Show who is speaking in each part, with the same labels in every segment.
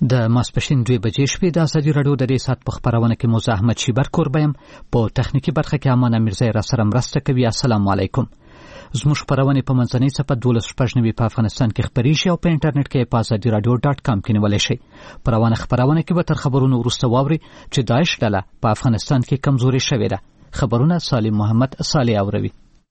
Speaker 1: د ماسپښین 2 بجې شپې د ازادي راډیو د دې ساعت په خبرونه کې موزه احمد شیبر کوربیم په تخنیکی برخه کې امانه مرزا را سره مرسته کوي. السلام علیکم. زموږ خبرونه په منځنۍ صفحه 12 په افغانستان کې خبريږي او په انټرنیټ کې په azadiiradio.com کې نیولای شئ. پروانه خبرونه کې به تر خبرونو وروسته واوري چې داعش ډله په افغانستان کې کمزوري شوې ده. خبرونه سالم محمد صالح اوروي.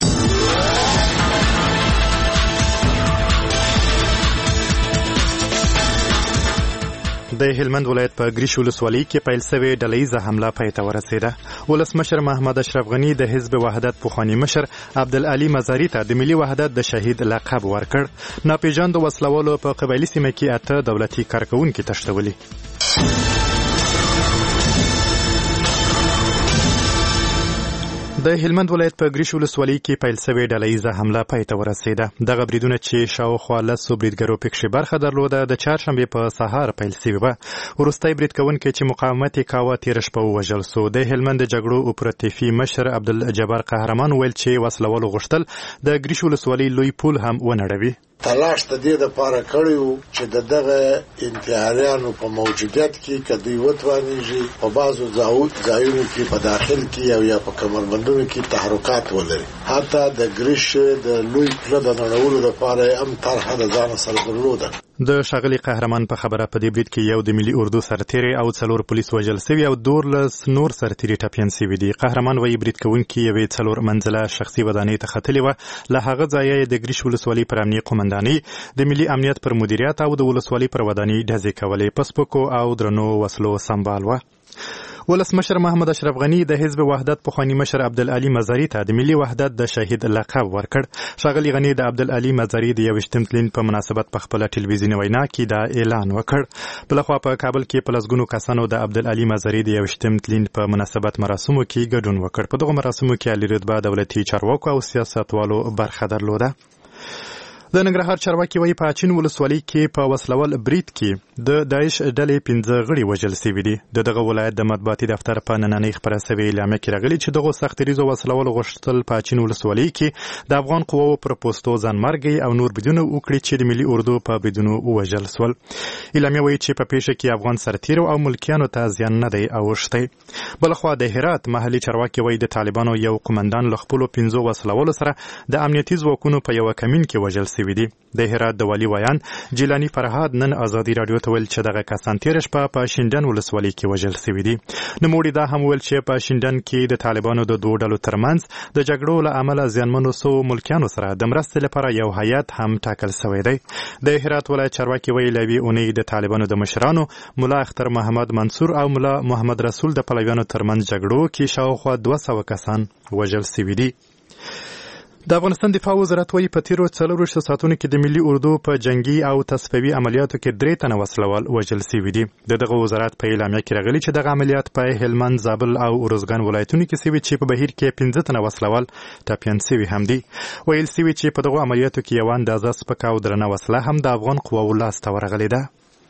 Speaker 2: د هلمند ولایت په ګریش ولسوالۍ کې پیل شوې ډلهیزه حمله پای ته ورسېده. ولسمشر محمد اشرف غنی د حزب وحدت پخوانی مشر عبدالعلي مزاري ته د ملي وحدت د شهید لقب ورکړ. ناپېژاندو وسلوالو په قبایلي سیمه کې 8 دولتي کارکوونکي تښتولي. د هلمند ولایت په ګریش ولسوالۍ کې پیل شوې ډلهیزه حمله پای ته ورسېده. دغه بریدونه چې شاوخوا 10 بریدګرو پکښې برخه درلوده د چهارشنبې په سهار پیل شوي وه. وروستی برید کوونکی چې مقاومت یې کاوه تېره شپه ووژل سو. د هلمند د جګړو اپراتیفي مشر عبدالجبار قهرمان وویل چې وسلوالو غوښتل د ګریش ولسوالۍ لوی پول هم ونړوي.
Speaker 3: تلاش د دې لپاره کړیو چې دغه انتحاریانو په موجودیت کې کدی وتوانیږي په بازو ځایونو کې په داخل کې او یا په کمربندونو کې تحرکات ولري. حتی د ګریش د لوی پل د نړولو لپاره هم طرحه د ځان سره درلوده.
Speaker 2: د ښاغلي قهرمان په خبره په دې برید کې یو د ملي اردو سرتیری او 4 پولیس وژل شوي او 12 نور سرتیري ټپیان شوي دي. قهرمان وایي برید کوونکي یوې 4 منزله شخصي ودانۍ ته ختلې وه. له هغه ځایه د ګریش ولسوالۍ پر امنیه قومندانۍ د ملي امنیت پر مدیریت او د ولسوالۍ پر ودانۍ ډزې کولې. په سپکو او درنو وسلو سمبال وه. ولسمشر محمد اشرف غنی د حزب وحدت پخوانی مشر عبدالعلي مزاري ته د ملي وحدت د شهید لقب ورکړ. ښاغلي غنی د عبدالعلي مزاري د 21 تلین په مناسبت په خپله ټلویزیوني وینا کې دا اعلان وکړ. بلخوا په کابل کې په لسګونو کسانو د عبدالعلي مزاري د 21 تلین په مناسبت مراسمو کې ګډون وکړ. په دغه مراسمو کې عالي رتبه دولتي چارواکو او سیاستوالو برخه درلوده. د ننګرهار چارواکي وایي په اچین ولسوالۍ کې په وسلوال برید کې د داعش ډلې 15 غړي وژل شوي دي. دغه ولایت د مطبوعاتي دفتر په نننۍ خپره شوې اعلامیه کې راغلي چې دغو سختریزو وسلوالو غوښتل په اچین ولسوالۍ کې د افغان قواو پر پوستو ځانمرګي او نور بریدونه وکړي چې د ملي اردو په بریدونو ووژل سول. اعلامیه وایي چې په پیښه کې افغان سرتیرو او ملکیانو ته زیان نه دی اوښتی. بلخوا د هرات محلي چارواکي وایي د طالبانو یو قمندان له خپلو 15 وسلوالو سره د امنیتي ځواکونو په یوه کمین کې وژل شوي دي. د هرات د والي ویان جیلانی فرهاد نن ازادي راډیو ته ویل چې دغه کسان تېره شپه په شینډن ولسوالۍ کې وژل شوي دي. نوموړي دا هم ویل چې په شینډن کې د طالبانو د 2 ډلو ترمنځ د جګړو له امله زیانمنو سوو ملکیانو سره د مرستې لپاره یو هیات هم ټاکل شوی دی. د هرات ولایت چارواکي ویل له یوې اونۍ د طالبانو د مشرانو ملا اختر محمد منصور او ملا محمد رسول د پلویانو ترمنځ جګړو کې شاوخوا 200 کسان وژل شوي دي. د افغانستان دفاع وزارت وایي په تیرو 24 ساعتونو کې د ملي اردو په جنگي او تصفیوي عملیاتو کې 3 تنه وسلوال وژل شوي دي. دغه وزارت په اعلامیه کې راغلي چې دغه عملیات په هلمند، زابل او ارزګان ولایتونو کې شوي چې په بهیر کې 15 تنه وسلوال ټپیان شوي هم دي. ویل شوي چې په دغه عملیاتو کې یو اندازه سپکه او درنه وسله هم د افغان قواو لاسته ورغلې ده.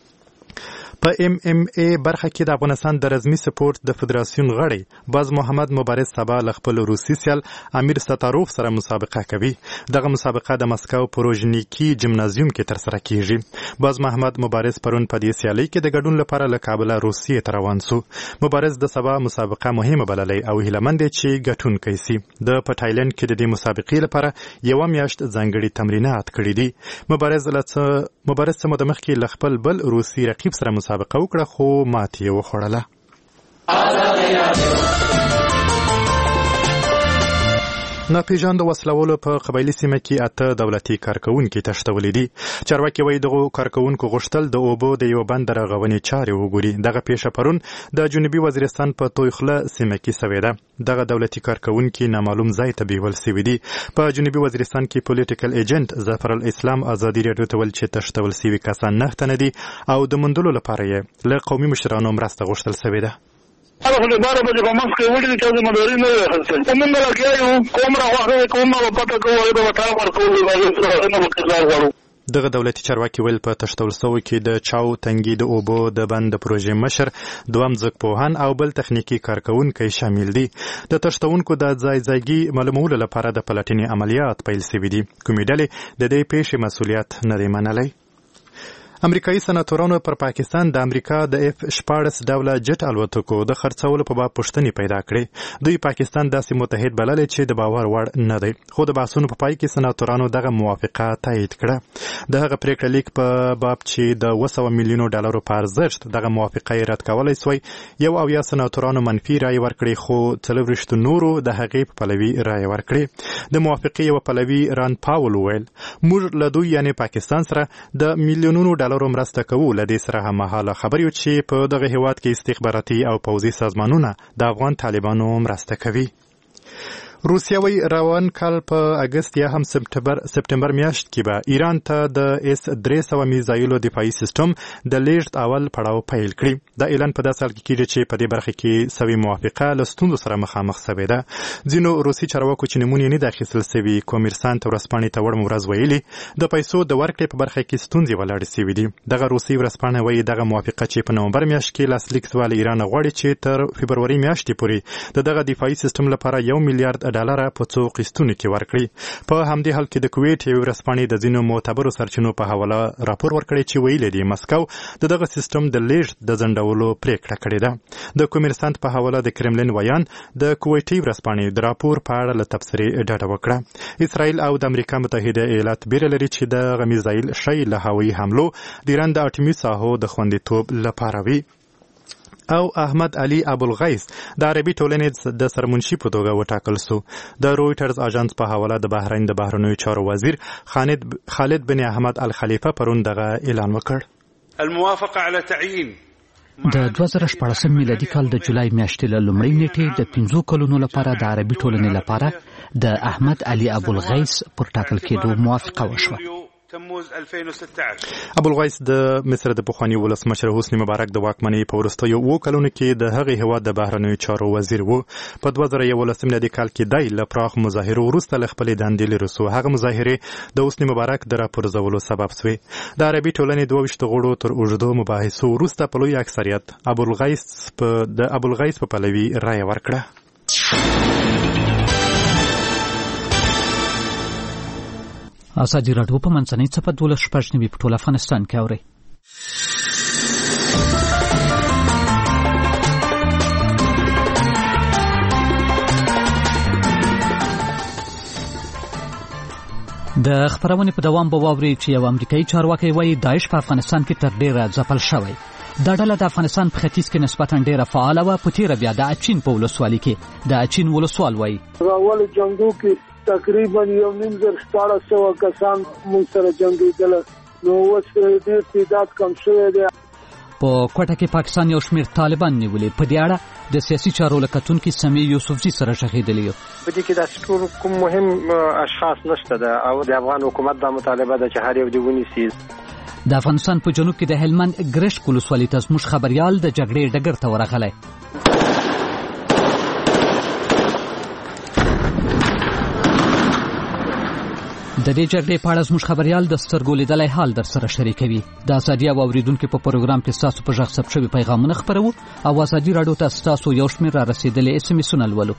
Speaker 2: په MMA برخه کې د افغانستان د رزمي سپورت د فدراسیون غړی باز محمد مبارز سبا له خپل روسي سیال امیر ستاروف سره مسابقه کوي. دغه مسابقه د مسکو پروژنیکی جمنازیوم کې ترسره کیږي. باز محمد مبارز پرون په دې سیالۍ کې د ګډون لپاره له کابل روسیې ته روان سو. مبارز د سبا مسابقه مهمه بللې او هیلمند چې ګټونکی سي. د پټایلند کې د دې مسابقې لپاره یو میاشت ځانګړي تمرینات کړي دي. مبارز څه مده مخکې له خپل بل روسي رقیب سره مسابقه وکړه خو ماتې یې وخوړله. ناپېژاندو وسلوالو په قبایلي سیمه کې 8 دولتي کارکوونکي تښتولي دي. چارواکي وایي دغو کارکوونکو غوښتل د اوبو د یو بند د رغونې چارې وګوري. دغه پیښه پرون د جنوبي وزیرستان په تویخله سیمه کې شوې ده. دغه دولتي کارکوونکي نامعلوم ځای ته بیول شوي دي. په جنوبي وزیرستان کې پولیټیکل ایجنټ ظفر الاسلام ازادي راډیو ته ویل چې تښتول شوي کسان نهته نه دي او د موندلو لپاره یې له قومي مشرانو مرسته غوښتل شوې ده.
Speaker 4: هغه خو د 12 بجې په مخکې ولیدل چې ذمهداري نه وي اخیستې. موږ لګیا یو کوم راغلی کوم به پته کوو د وطن ورکولو باندې نه وکړل غواړو.
Speaker 2: دغه دولتي چارواکي ویل په تښتول سوو کې د چاو تنګي د اوبو د بند پروژې مشر، دویم ځمکپوهان او بل تخنیکي کارکوونکی شامل دي. د تښتونکو د ځایځایګي معلومولو لپاره د پلټنې عملیات پیل شوي دي. کومې ډلې د دې پیښې مسؤلیت نه دی منلی. امریکایي سناتورانو پر پاکستان د امریکا د F-14 ډوله جټ الوتکو د خرڅولو په باب پوښتنې پیدا کړې. دوی پاکستان داسې متحد بللی چې د باور وړ نه دی، خو د بحثونو په پای کې سناتورانو دغه موافقه تایید کړه. د هغه پریکړه لیک په باب چې د 200 میلیونو ډالرو په ارزښت دغه موافقه یې رد کولی سوی، 71 سناتورانو منفي رایې ورکړې، خو 40 نورو د هغې په پلوي رایې ورکړې. د موافقې یو پلوي ران پاول وویل موږ له دوی یعنې پاکستان سره د میلیونونو ډالرو مرسته کوو. له دې سره هممهاله خبرې و چې په دغه هیواد کې استخباراتي او پوځي سازمانونه د افغان طالبانو مرسته کوي. روسیه وی روان کال په اگست یا هم سپتمبر میاشت کې به ایران ته د S-300 میزایلو دفاعي سیستم د لیږد اول پړاو پیل کړي. دا اعلان په داسې حال کې کېږي چې په دې برخه کې سوي موافقه له ستونزو سره مخامخ سوې ده. ځینو روسي چارواکو چې نومونه یې نه دي اخیستل سوي کومرسانت ورځپاڼې ته وړم ورځ ویلي د پیسو د ورکړې په برخه کې ستونزې ولاړې سوي دي. دغه روسي ورځپاڼه وایي دغه موافقه چې په نومبر میاشت کې لاسلیک سوه له ایران غواړي چې تر فبروري میاشتې پورې د دغه دفاعي سیستم لپاره $1 میلیارډ په څو قسطونو کې ورکړي. په همدې حال کې د کویټ یو ورځپاڼې د ځینو معتبرو سرچینو په حواله راپور ورکړی چې ویلي دي مسکو د دغه سیستم د لیږد د ځنډولو پریکړه کړې ده. د کومرسانت په حواله د کرملین ویان د کویټي ورځپاڼې د راپور په اړه له تبصرې ډډه وکړه. اسرائیل او د امریکا متحده ایالات بیره لري چې د میزایل شی له هوایي حملو د ایران د اټومي ساحو د خوندیتوب لپاره وي. او احمد علي ابوالغیث د عربي ټولنې د سرمنشي په توګه وټاکل سو. د رویټرز اژانس په حواله د بحرین د بهرنیو چارو وزیر خالد بن احمد الخلیفه پرون دغه اعلان وکړ.
Speaker 5: الموافقه على تعيين
Speaker 1: د 2014 میلادي کال د جولای میاشتې له لومړۍ نیټې د 5 کلونو لپاره د عربي ټولنې لپاره د احمد علي ابوالغیث پر ټاکل کېدو موافقه وشوه.
Speaker 2: ابوالغیث د مصر د پخواني ولسمشر حسني مبارک د واکمنۍ په وروستیو 2 کلونو کې د هغې هېواد د بهرنیو چارو وزیر و. په 2011 میلادي کال کې دی له پراخ مظاهرو وروسته له خپلې دندې لرې سو. هغه مظاهرې د حسني مبارک د راپرځولو سبب سوې. د عربي ټولنې 22 غړو تر اوږدو مباحثو وروسته په لوی اکثریت د ابوالغیث په پلوي رایه ورکړه.
Speaker 1: ازادي راډیو په منځنۍ څپه 12 په ټول افغانستان کې اوري. د خبرونې په دوام به واوري چې یو امریکایي چارواکي وایي داعش په افغانستان کې تر ډیره ځپل شوی. دا ډله د افغانستان په ختیځ کې نسبتاً ډیره فعاله وه. په تیره بیا د اچین په ولسوالۍ کې د اچین ولسوال وایي
Speaker 6: راول جنگو کې تقریبا 1,400 کسان موږ سره جنگېدل، نو اوس ډېر تعداد کم شوی دی.
Speaker 1: په کوټه کې پاکستان یو شمېر طالبان نیولي. په دې اړه د سیاسي چارو له کتونکي سمیع یوسفزي سره غږېدلی یو.
Speaker 7: په دې کې داسې ټول کوم مهم اشخاص نشته ده او د افغان حکومت دا مطالبه ده چې هر یو دې ونیسي.
Speaker 1: د افغانستان په جنوب کې د هلمند ګرشک ولسوالۍ ته زموږ خبریال د جګړې ډګر ته ورغلی. د دې جګړې په اړه زموږ خبریال د سترګو لیدلی حال در سره شریکوي. د ازادي او اوریدونکو په پروګرام کې ستاسو په غږ ثبت شوي پیغامونه خپرو او ازادي راډیو ته ستاسو یو شمېر را رسېدلي SMS-ونه لولو.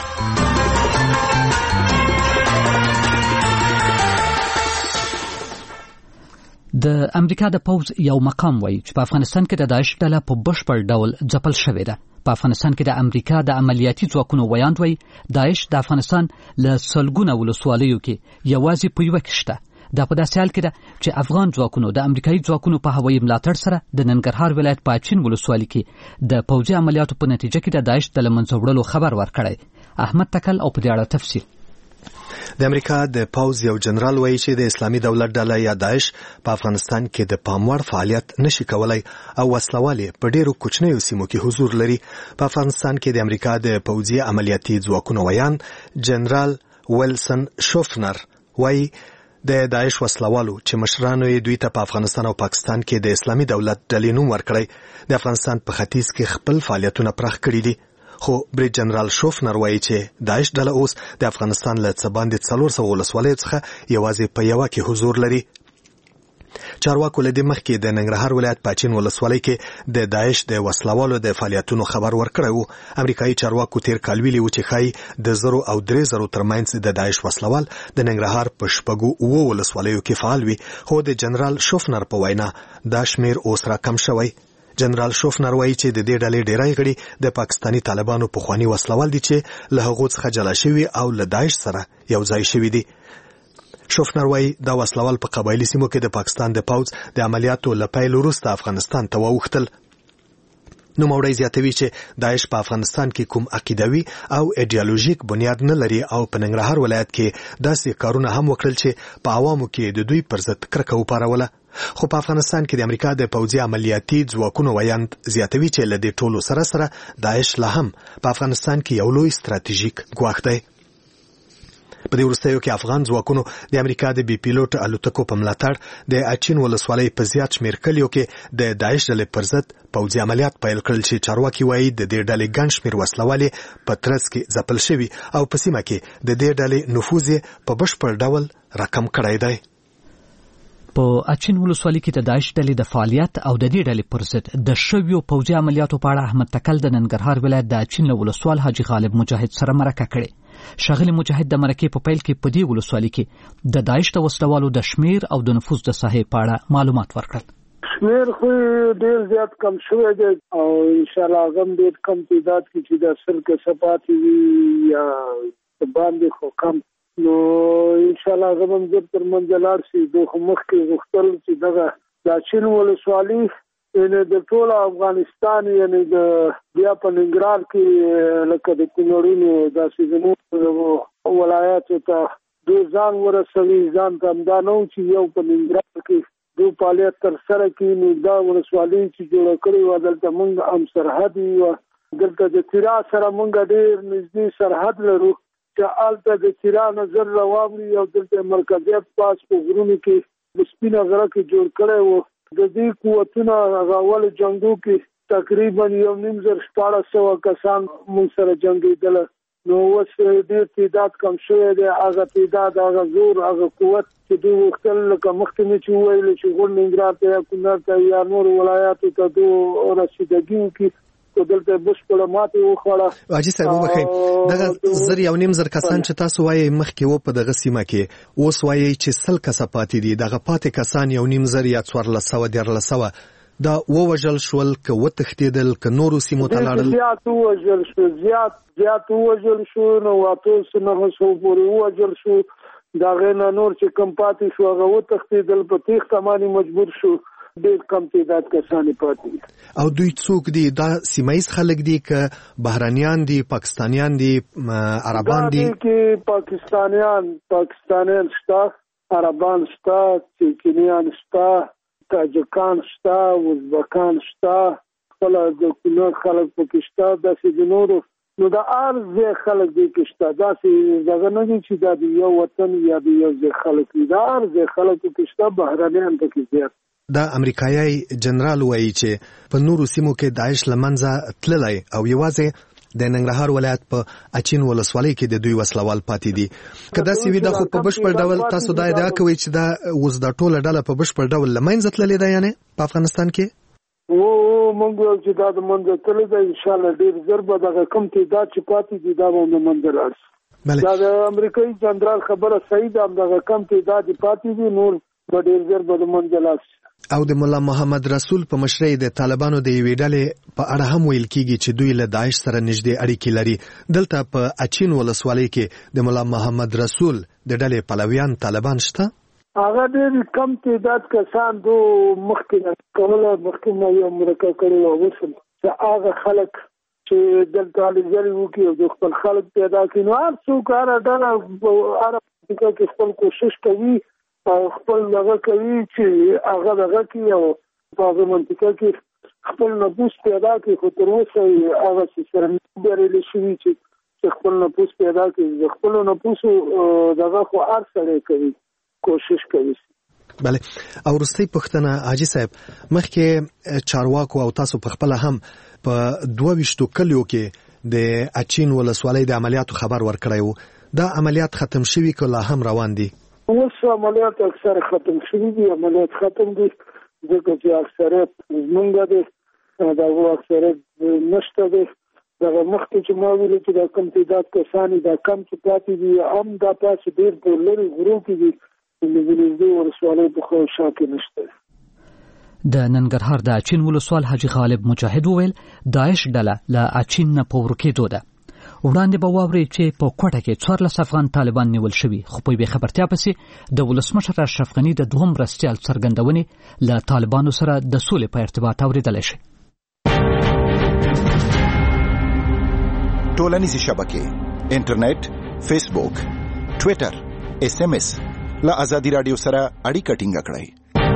Speaker 1: د امریکا د پوځ یو مقام وایي چې په افغانستان کې د داعش ډله په بشپړ ډول ځپل شوې ده. په افغانستان کې د امریکا د عملیاتي ځواکونو ویاند وایي داعش د افغانستان له سلګونه ولسوالیو کې یوازې په یوه کې شته. دا په داسې حال کې ده چې افغان ځواکونو د امریکایي ځواکونو په هوایي ملاتړ سره د ننګرهار ولایت په اچین ولسوالۍ کې د پوځي عملیاتو په نتیجه کې د داعش د له منځه وړلو خبر ورکړی. احمد تکل او په دې اړه تفصیل.
Speaker 8: د امریکا د پوځ یو جنرال وایي چې د اسلامي دولت ډله یا داعش په افغانستان کې د پاموړ فعالیت نشي کولای او وسلوالې په ډیرو کوچنیو سیمو کې حضور لري. په افغانستان کې د امریکا د پوځي عملیاتي ځواکونو ویان جنرال ویلسن شوفنر وایي د داعش وسلوالو چې مشرانو یې دوی ته په افغانستان او پاکستان کې د اسلامي دولت ډلې نوم ورکړی د افغانستان په ختیځ کې خپل فعالیتونه پراخ کړي دي. خو بریټ جنرال شوفنر وایي چې داعش ډله اوس د افغانستان له څه باندې 400 ولسوالیو څخه یوازې په یوه کې حضور لري. چارواکو له دې مخکې د ننګرهار ولایت په اچین ولسوالۍ کې د داعش د وسلوالو د فعالیتونو خبر ورکړی و. امریکایي چارواکو تیر کال ویلي و چې ښایي د 0 او 3 ترمنځ د داعش وسلوال د ننګرهار په 6 ولسوالیو کې فعال وي، خو د جنرال شوفنر په وینا دا شمیر اوس راکم شوی. جنرال شوفنر وایي چې د دې ډلې ډیری غړي د پاکستاني طالبانو پخواني وسلوال دي چې له هغو څخه جلا شوي او له داعش سره یو ځای شوي دي. شوفنر وایي دا وسلوال په قبایلي سیمو کې د پاکستان د پوځ د عملیاتو له پیل وروسته افغانستان ته واوښتل. نوموړی زیاتوي چې داعش په افغانستان کې کوم عقیدوي او ایډیالوژیک بنیاد نه لري او په ننګرهار ولایت کې داسې کارونه هم وکړل چې په عوامو کې د دوی پر ضد کرکه وپاروله. خو په افغانستان کې د امریکا د پوځي عملیاتي ځواکونو ویاند زیاتوي چې له دې ټولو سره داعش لا هم په افغانستان کې یو لوی ستراتیژیک ګواښ دی. په دې وروستیو کې افغان ځواکونو د امریکا د بي پیلوټ الوتکو په ملاتړ د اچین ولسوالۍ په زیات شمیر کلیو کې د داعش ډلې پر ضد پوځي عملیات پیل کړل چې چارواکي وایي د دې ډلې ګڼ شمیر وسلوالې په ترڅ کې ځپل شوي او په سیمه کې د دې ډلې نفوذ په بشپړ ډول راکم کړی دی.
Speaker 1: په اچین ولسوالۍ کې د داعش ډلې د فعالیت او د دې ډلې پر ضد د شویو پوځي عملیاتو په اړه احمد تکل د ننګرهار ولایت د اچین ولسوال حاجی غالب مجاهد سره مرکه کړې. ښاغلي مجاهد د مرکې په پیل کې په دې ولسوالۍ کې د داعش د وسلوالو د شمیر او د نفوذ د ساحې په اړه معلومات ورکړل.
Speaker 6: شمیر خو ډیر زیات کم شوی دی او ان شاء الله غم ډیر کم تعداد کې چې د سر کې صفات وي یا باندې خو کم نو ان شاء الله غم زر تر منځلار شي دوه مخ کې غختل چې دغه د اچین ولسوالۍ یعنی د ټول افغانستان یعنی د بیا په ننګرهار کې لکه د کونړونو داسې زموږ ولایاتو ته دوی ځان ورسوي ځان ته همدا نه چې یو په ننګرهار کې دوی فعالیت تر سره کړي نو دا ولسوالۍ چې جوړه کړې وه دلته موږ هم سرحد یو دلته د تیرا سره موږ ډېر نږدې سرحد لرو چې هلته د تیرا نظر راواړي او دلته مرکزیت پاس په غرونو کې د سپینه غره کې جوړ کړی و. د دې قوتونه هغه اول جنګو کې تقریبا 1,914 کسان موږ سره جنګېدل نو اوس ډېر تعداد کم شوی دی. هغه تعداد هغه زور هغه قوت چې دوی غوښتل لکه مخکې مې چې وویل چې غور ننګرهار ته یا کونړ ته یا نورو ولایاتو ته دوی رسېدګي وکړي خو دلته بشپړه ماتې وخوړه.
Speaker 8: حاجي صاحب وبخئ دغه 1,000 کسان چې تاسو وایي مخکې و په دغه سیمه کې اوس وایي چې 100 کسه پاتې دي دغه پاتې کسان 1,000 یا 1400 دا ووژل شول که وتښتېدل که نورو سیمو ته لاړل؟
Speaker 6: زیات ووژل شو زیات ووژل شو نو 900 پورې ووژل شو د هغې نه نور چې کم پاتې شو هغه وتښتېدل په تېښته باندې مجبور شو ډېر کم تعداد کسان پاتې.
Speaker 8: او دوی څوک دي؟ دا سیمایي خلک دي که بهرانیان دي پاکستانیان دي عربان دي؟ پاکستانیان شته عربان شته چیچنیان شته تاجکان شته ازبکان شته خپل د کونړ خلک پکې شته داسې د نورو نو د هر ځای خلک دی کې شته داسې دغه نه دي چې دا د یو وطن یا د یو ځای خلک دي د هر ځای خلک پکې شته بهرانیان پکې زیات. دا امریکایي جنرال وایي چې په نورو سیمو کې داعش له منځه تللی او یوازې د ننګرهار ولایت په اچین ولسوالۍ کې د دوی وسلوال پاتې دي. که داسې وي دا خو په بشپړ ډول تاسو دا ادعا کوئ چې دا اوس دا ټوله ډله په بشپړ ډول له منځه تللې ده یعنې په افغانستان کې؟
Speaker 6: موږ چې دا د منځه تللې ده انشاءالله ډېر ژر به دغه کم تعداد چې پاتې دي دا به د منځه لاړ شي. دا د امریکایي جنرال خبره صحیح ده همدغه کم تعداد پاتې دي نور به ډېر ژر به د منځه لاړ شي.
Speaker 8: او د مولا محمد رسول په مشرۍ د طالبانو د یوې ډلې په اړه هم ویل کیږي چې دوی له داعش سره نږدې اړیکې لري. دلته په اچین ولسوالۍ کې د مولا محمد رسول د ډلې پلویان طالبان شته؟
Speaker 6: هغه ډېر کم تعداد کسان دو مخکې نه یو مرکه کړې وه اوس چې هغه خلک چې دلته هلې وکړي او د خپل خلک پیدا کړي نو هر څوک هره ډله هره منطقه کې خپل کوشش کوي او خپل دغه کوي چې هغه دغه کوي او په هغه منطقه کې خپل نفوس پیدا کړي خو تر اوسه هغه چې سره نه بریالي شوي چې خپل نفوس پیدا کړي د خپلو نفوسو دغه خو هر سړی کوي کوشش کوي.
Speaker 8: بله او وروستۍ پوښتنه حاجي صاحب مخکې چارواکو او تاسو په خپله هم په 22 کلیو کې د اچین ولسوالۍ د عملیاتو خبر ورکړی و دا عملیات ختم شوي که لا هم روان دي؟
Speaker 6: اوس عملیات اکثر ختم شوي دي، عملیات ختم دي ځکه چې اکثریت زمونږ دی، دا اکثریت نشته دی. دغه مخکې چې ما ویلي چې دا کم تعداد کسان دا کم چې پاتې دي هم دا پاتې ډېر په لرې غرو کې دي، د ویلېزدې ولسوالۍ په خوا کې نشته.
Speaker 1: د ننګرهار د اچین ولسوال حاجي غالب مجاهد وویل داعش ډله له اچین نه په ورکېدو ده. وړاندې به واورئ چې په کوټه کې 14 افغان طالبان نیول شوي، خو په یوې خبرتیا پسې د ولسمشر اشرف غني د دوهم مرستیال څرګندونې له طالبانو سره د سولې په ارتباط اورېدلی شي.
Speaker 9: ټولنیزې شبکې، انټرنیټ، فیسبوک، ټویټر، SMS له آزادي رادیو سره اړیکه ټینګه کړئ.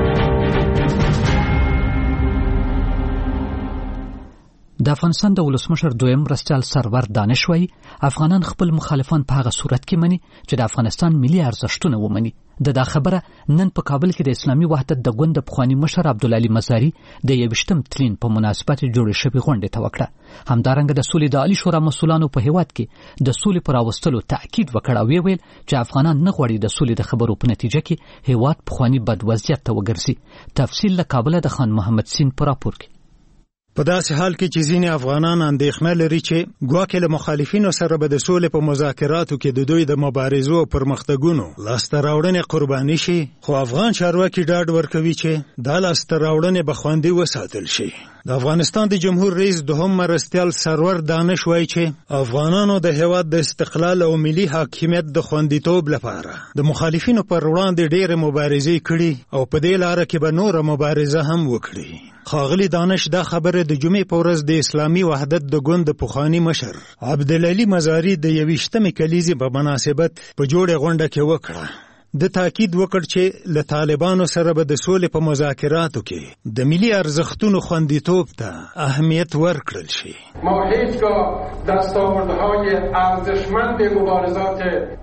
Speaker 1: د افغانستان د ولسمشر دویم مرستیال سرور دانش وایي افغانان خپل مخالفان په هغه صورت کې مني چې د افغانستان ملي ارزښتونه ومني. دا خبره نن په کابل کې د اسلامي وحدت د ګوند پخوانی مشر عبدالعلي مزاري د 21 تلین په مناسبت جوړې شوې غونډې ته وکړه. همدارنګه د سولې د عالی شورا مسؤلانو په هیواد کې د سولې پر راوستلو تاکید وکړ او ویل چې افغانان نه غواړي د سولې د خبرو په نتیجه کې هیواد پخوانی بد وضعیت ته وګرځي. تفصیل له کابل د خان محمد سین پر راپور کې.
Speaker 10: په داسې حال کې چې ځینې افغانان اندېښنه لري چې ګواکې له مخالفینو سره به د سولې په مذاکراتو کې د دوی د مبارزو او پرمختګونو لاسته راوړنې قرباني شي، خو افغان چارواکي ډاډ ورکوي چې دا لاسته راوړنې به خوندي وساتل شي. د افغانستان د جمهور رئیس دوهم مرستیال سرور دانش وایي چې افغانانو د هیواد د استقلال او ملي حاکمیت د خوندیتوب لپاره د مخالفینو پر وړاندې ډېرې مبارزې کړي او په دې لاره کې به نوره مبارزه هم وکړي. ښاغلي دانش دا خبره د جمعې په ورځ د اسلامي وحدت د ګوند پخوانی مشر عبدالعلي مزاري د 21مې کلیزې په مناسبت په جوړه غونډه کې وکړه. د تاکید وکړ چې له طالبانو سره به د سولې په مذاکراتو کې د ملي ارزښتونو خوندیتوب ته اهمیت ورکړل شي.
Speaker 11: ما هیچگاه دستاوردهای ارزشمند مبارزات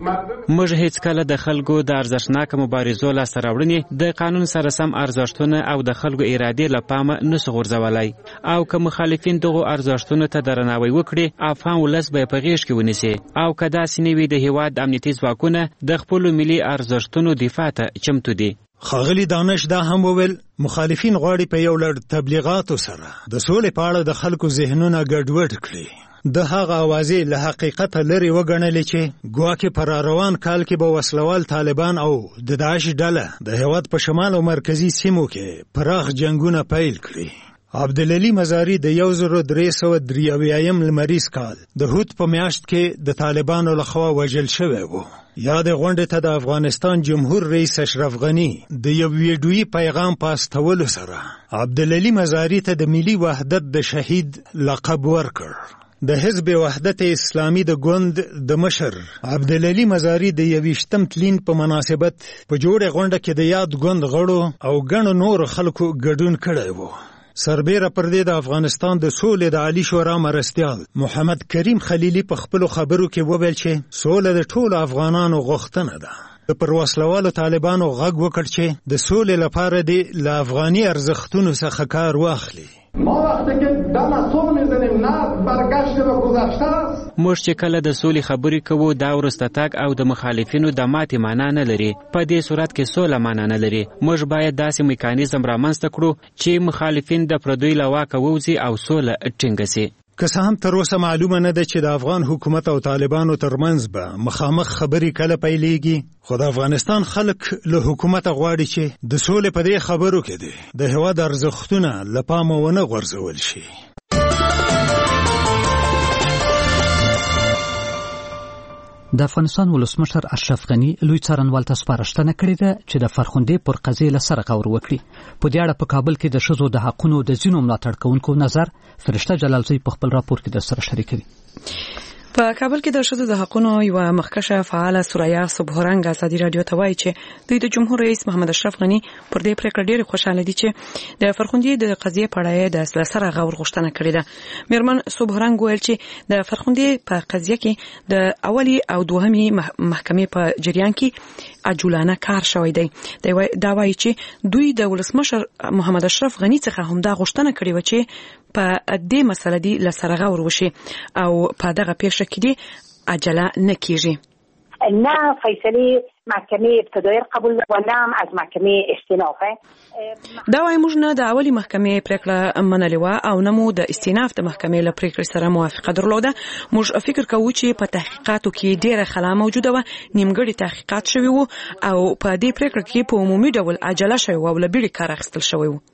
Speaker 12: موږ هیڅ کله د خلکو د ارزښتناک مبارزو لاسته راوړنې د قانون سره سم ارزښتونه او د خلکو ارادې له پامه نسو غورځولای، او که مخالفین دغو ارزښتونو ته درناوی وکړي افغان ولس به په غیږ کې ونیسي، او که داسې نه وي د هیواد امنیتي ځواکونه د خپلو ملي ارزښتونو دفاع ته چمتو دي.
Speaker 10: ښاغلي دانش دا هم وویل مخالفین غواړي په یو لړ تبلیغاتو سره د سولې په اړه د خلکو ذهنونه ګډوډ کړي. د هغه اوازې له حقیقته لرې وګڼلې چې ګواکې په راروان کال کې به وسلوال طالبان او د داعش ډله د هیواد په شمال او مرکزي سیمو کې پراخ جنګونه پیل کړي. عبدالعلي مزاري د 1383 لمریز کال د هوت په میاشت کې د طالبانو لخوا وژل شوی و. یا د غونډې ته د افغانستان جمهور رئیس اشرف غني د یو ویډیویي پیغام په استولو سره عبدالعلي مزاري ته د ملي وحدت د شهید لقب ورکړ. د حزب وحدت اسلامي د ګوند د مشر عبدالعلي مزاري د 21 تلین په مناسبت په جوړه غونډه کې د یاد ګوند غړو او ګڼو نور خلکو ګډون کړی و. سربیره پر دې د افغانستان د سولې د عالی شورا مرستیال محمد کریم خلیلی په خپلو خبرو کې وویل چې سوله د ټولو افغانانو غوښتنه ده. د پر وسلوالو طالبانو غږ وکړ چې د سولې لپاره دې له افغاني ارزښتونو څخه کار واخلي.
Speaker 11: ما وقتی که دم از صبح میزنیم نه برگشت به گذشته است.
Speaker 12: موږ چې کله د سولې خبرې کوو دا وروسته تګ او د مخالفینو د ماتې معنا نه لري. په دې صورت کې سوله معنا نه لري. موږ باید داسې میکانیزم رامنځته کړو چې مخالفین د پردوی له واکه ووځي او سوله ټینګه سي.
Speaker 10: که څه هم تر اوسه معلومه نه ده چې د افغان حکومت او طالبانو ترمنځ به مخامخ خبرې کله پیلېږي، خو د افغانستان خلک له حکومت غواړي چې د سولې په دې خبرو کې دي د هیواد ارزښتونه له پامه ونه غورځول شي.
Speaker 1: د افغانستان ولسمشر اشرف غني لوی څارنوال ته سپارښتنه کړې ده چې د فرخندې پر قضیې له سره غور وکړي. په دې اړه په کابل کې د ښځو د حقونو د ځینو ملاتړ کوونکو نظر فرشته جلالزی په خپل راپور کې د سره شریکوي.
Speaker 13: په کابل کې د ښځو د حقونو یو مخکشه فعال سوریا صبحرنګ ازادي رادیو ته وایي چې دوی د جمهور رئیس محمد اشرف غني پر دې پریکړه ډېر خوشاله دي چې د فرخندې د قضیې په اړه د سره غور غوښتنه کړې ده. میرمن صبحرنګ ویل چې د فرخندې په قضیه کې د اولی او دوهمي محکمې په جریان کې عجولانه کار شوی دی. دا وایي چې دوی د ولسمشر محمد اشرف غني څخه هم دا غوښتنه کړې و چې په دې مسله دی لسره غور وشي او په دغه پیښه کې دی عجله نه کیږي.
Speaker 14: نه فیصله محکمه ابتدایی قبول و نه از محکمه استیناف.
Speaker 13: دا وايي موږ نه د اولی محکمې پریکړه منلې و او نه مو د استیناف د محکمې له پریکړې سره موافقه درلوده. موږ فکر کوو چې په تحقیقاتو کې ډېره خلا موجوده و، نیمګړي تحقیقات شوي وو او په دې پریکړه کې په عمومي ډول عجله شوې و او له بیړې کار اخیستل شوی و.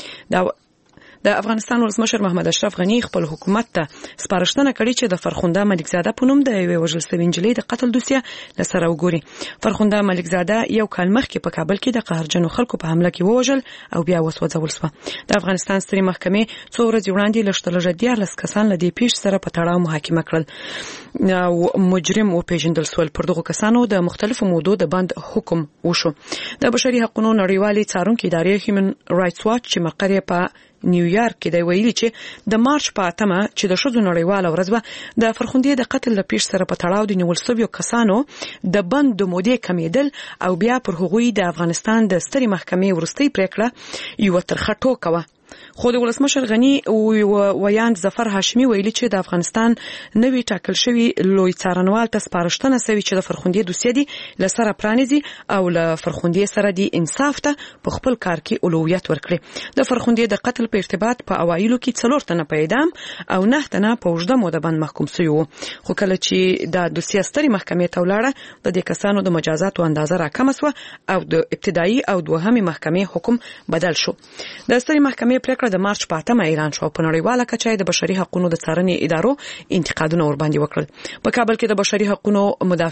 Speaker 13: د افغانستان ولسمشر محمد اشرف غنی خپل حکومت ته سپارښتنه کړې چې د فرخنده ملکزاده په نوم د یوې وژل شوې نجلۍ د قتل دوسیه لسره وګوري. فرخنده ملکزاده یو کال مخکې په کابل کې د قهرجنو خلکو په حمله کې ووژل او بیا وسوځول شوه. د افغانستان سترې محکمې څو ورځې وړاندې لږ 14 کسان له دې پیښې سره په تړاو محاکمه کړل او مجرم وپېژندل شول. پر دغو کسانو د مختلفو مودو د بند حکم وشو. د بشري حقوقو نړیوالې څارونکې ادارې هیومن رایټس واچ چې مقر یې په نیویارک کې دی ویلي چې د مارچ په 8 چې د ښځو نړیواله ورځ وه د فرخندې د قتل له پیښې سره په تړاو د نیول شویو کسانو د بند د مودې کمیدل او بیا پر هغوی د افغانستان د سترې محکمې وروستۍ پریکړه یوه ترخه ټوکه وه. خو د ولسمشر غنی ویاند ظفر هاشمي ویلي چې د افغانستان نوی ټاکل شوی لوی څارنوال ته سپارښتنه شوې چې د فرخندې دوسیه دي لسره پرانیزي او له فرخندې سره دي انصاف ته په خپل کار کې اولویت ورکړي. د فرخندې د قتل په ارتباط په اوایلو کې 4 تنه په اعدام او 9 تنه په اوږده موده باندې محکوم شوي وو. خو کله چې د دوسیه سترې محکمې ته ولاړه د دې کسانو د مجازاتو اندازه راکمه شوه او د ابتدایي او دوهمې محکمې حکم بدل شو. د سترې محکمې پریکړه د مارچ په 8 اعلان شو. په نړیواله کچه د بشري حقوقو د څارنې ادارو انتقادونه ور باندې وکړل. په کابل کې د بشري حقوقو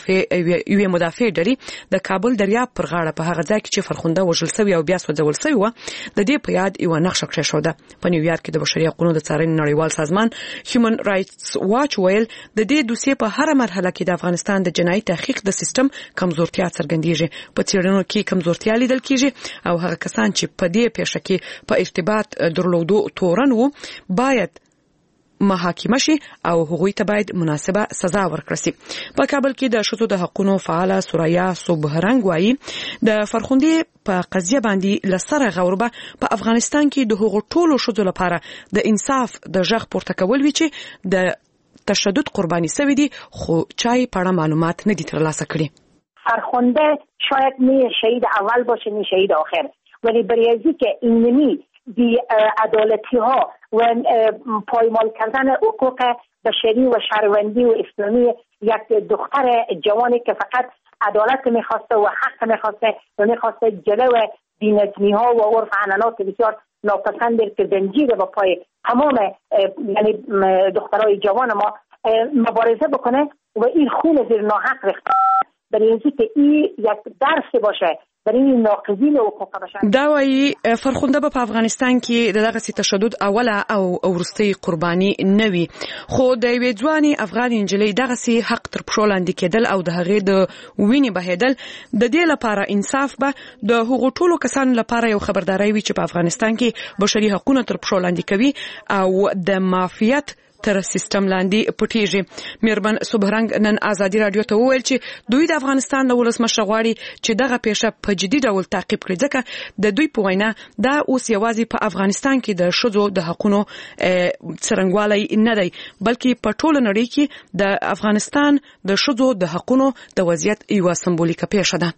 Speaker 13: مدافع ډلې د کابل دریاب پر غاړه په هغه ځای کې چې فرخنده وژل شوی او بیا سوځول شوی و د دې په یاد یو نقشه کېښوده. په نیویارک کې د بشري حقوقو د څارنې نړیوال سازمان هیومن رایټس واچ ویل د دې دوسیې په هر مرحله کې د افغانستان د جنایي تحقیق د سیستم کمزورتیا څرګندېږي. په څېړنو کې کمزورتیا لیدل کېږي او هغه کسان چې په دې پیښه کې په ارتباط درلودو تورن وو باید محاکمه شي او هغوی ته باید مناسبه سزا ورکړل شي. په کابل کې د ښځو د حقوقو فعاله سوریا صبحرنګ وایي د فرخندې په قضیه باندې لسره غوربه په افغانستان کې د هغو ټولو ښځو لپاره د انصاف د ژغ پورته کول وی چې د تشدد قرباني شوي دي خو چای په اړه معلومات نه دي ترلاسه کړي.
Speaker 14: فرخنده شاید نه شهید اول باشه نه شهید آخر، ولی بریازی که اینمی بی عدالتی ها و پایمال کردن حقوق بشری و شهروندی و اسلامی یک دختر جوانی که فقط عدالت میخواسته و حق میخواسته و میخواسته جلو بی‌نظمی ها و عرف عنعنات بسیار ناپسند که زنجیر با پای تمام یعنی دخترای جوان ما مبارزه بکنه و این خون زیر ناحق ریخته. برای اینکه این یک درس باشه برای ناقضین حقوق بشر.
Speaker 13: دا وايي فرخنده په افغانستان کې دغه تشدد اوله او ورستۍ قرباني نوي، خو د یوې ځواني افغان انجلۍ دغه حق تر پښو لاندې کېدل او د هغې د وینې بهېدل د دې لپاره انصاف به د هغو ټولو کسانو لپاره یو خبرداری وي چې په افغانستان کې بشري حقوقونه تر پښو لاندې کوي او د مافیات تر سیستم لاندې پټیږي. میرمن صبحرنګ نن ازادي رادیو ته وویل چې دوی د افغانستان د ولسمشر غواړي چې دغه پیښه په جدي ډول تعقیب کړي ځکه د دوی په وینا دا اوس یوازې په افغانستان کې د ښځو د حقوقو څرنګوالی نه دی بلکې په ټوله نړۍ کې د افغانستان د ښځو د حقوقو د وضعیت یوه سمبولیکه پیښه ده.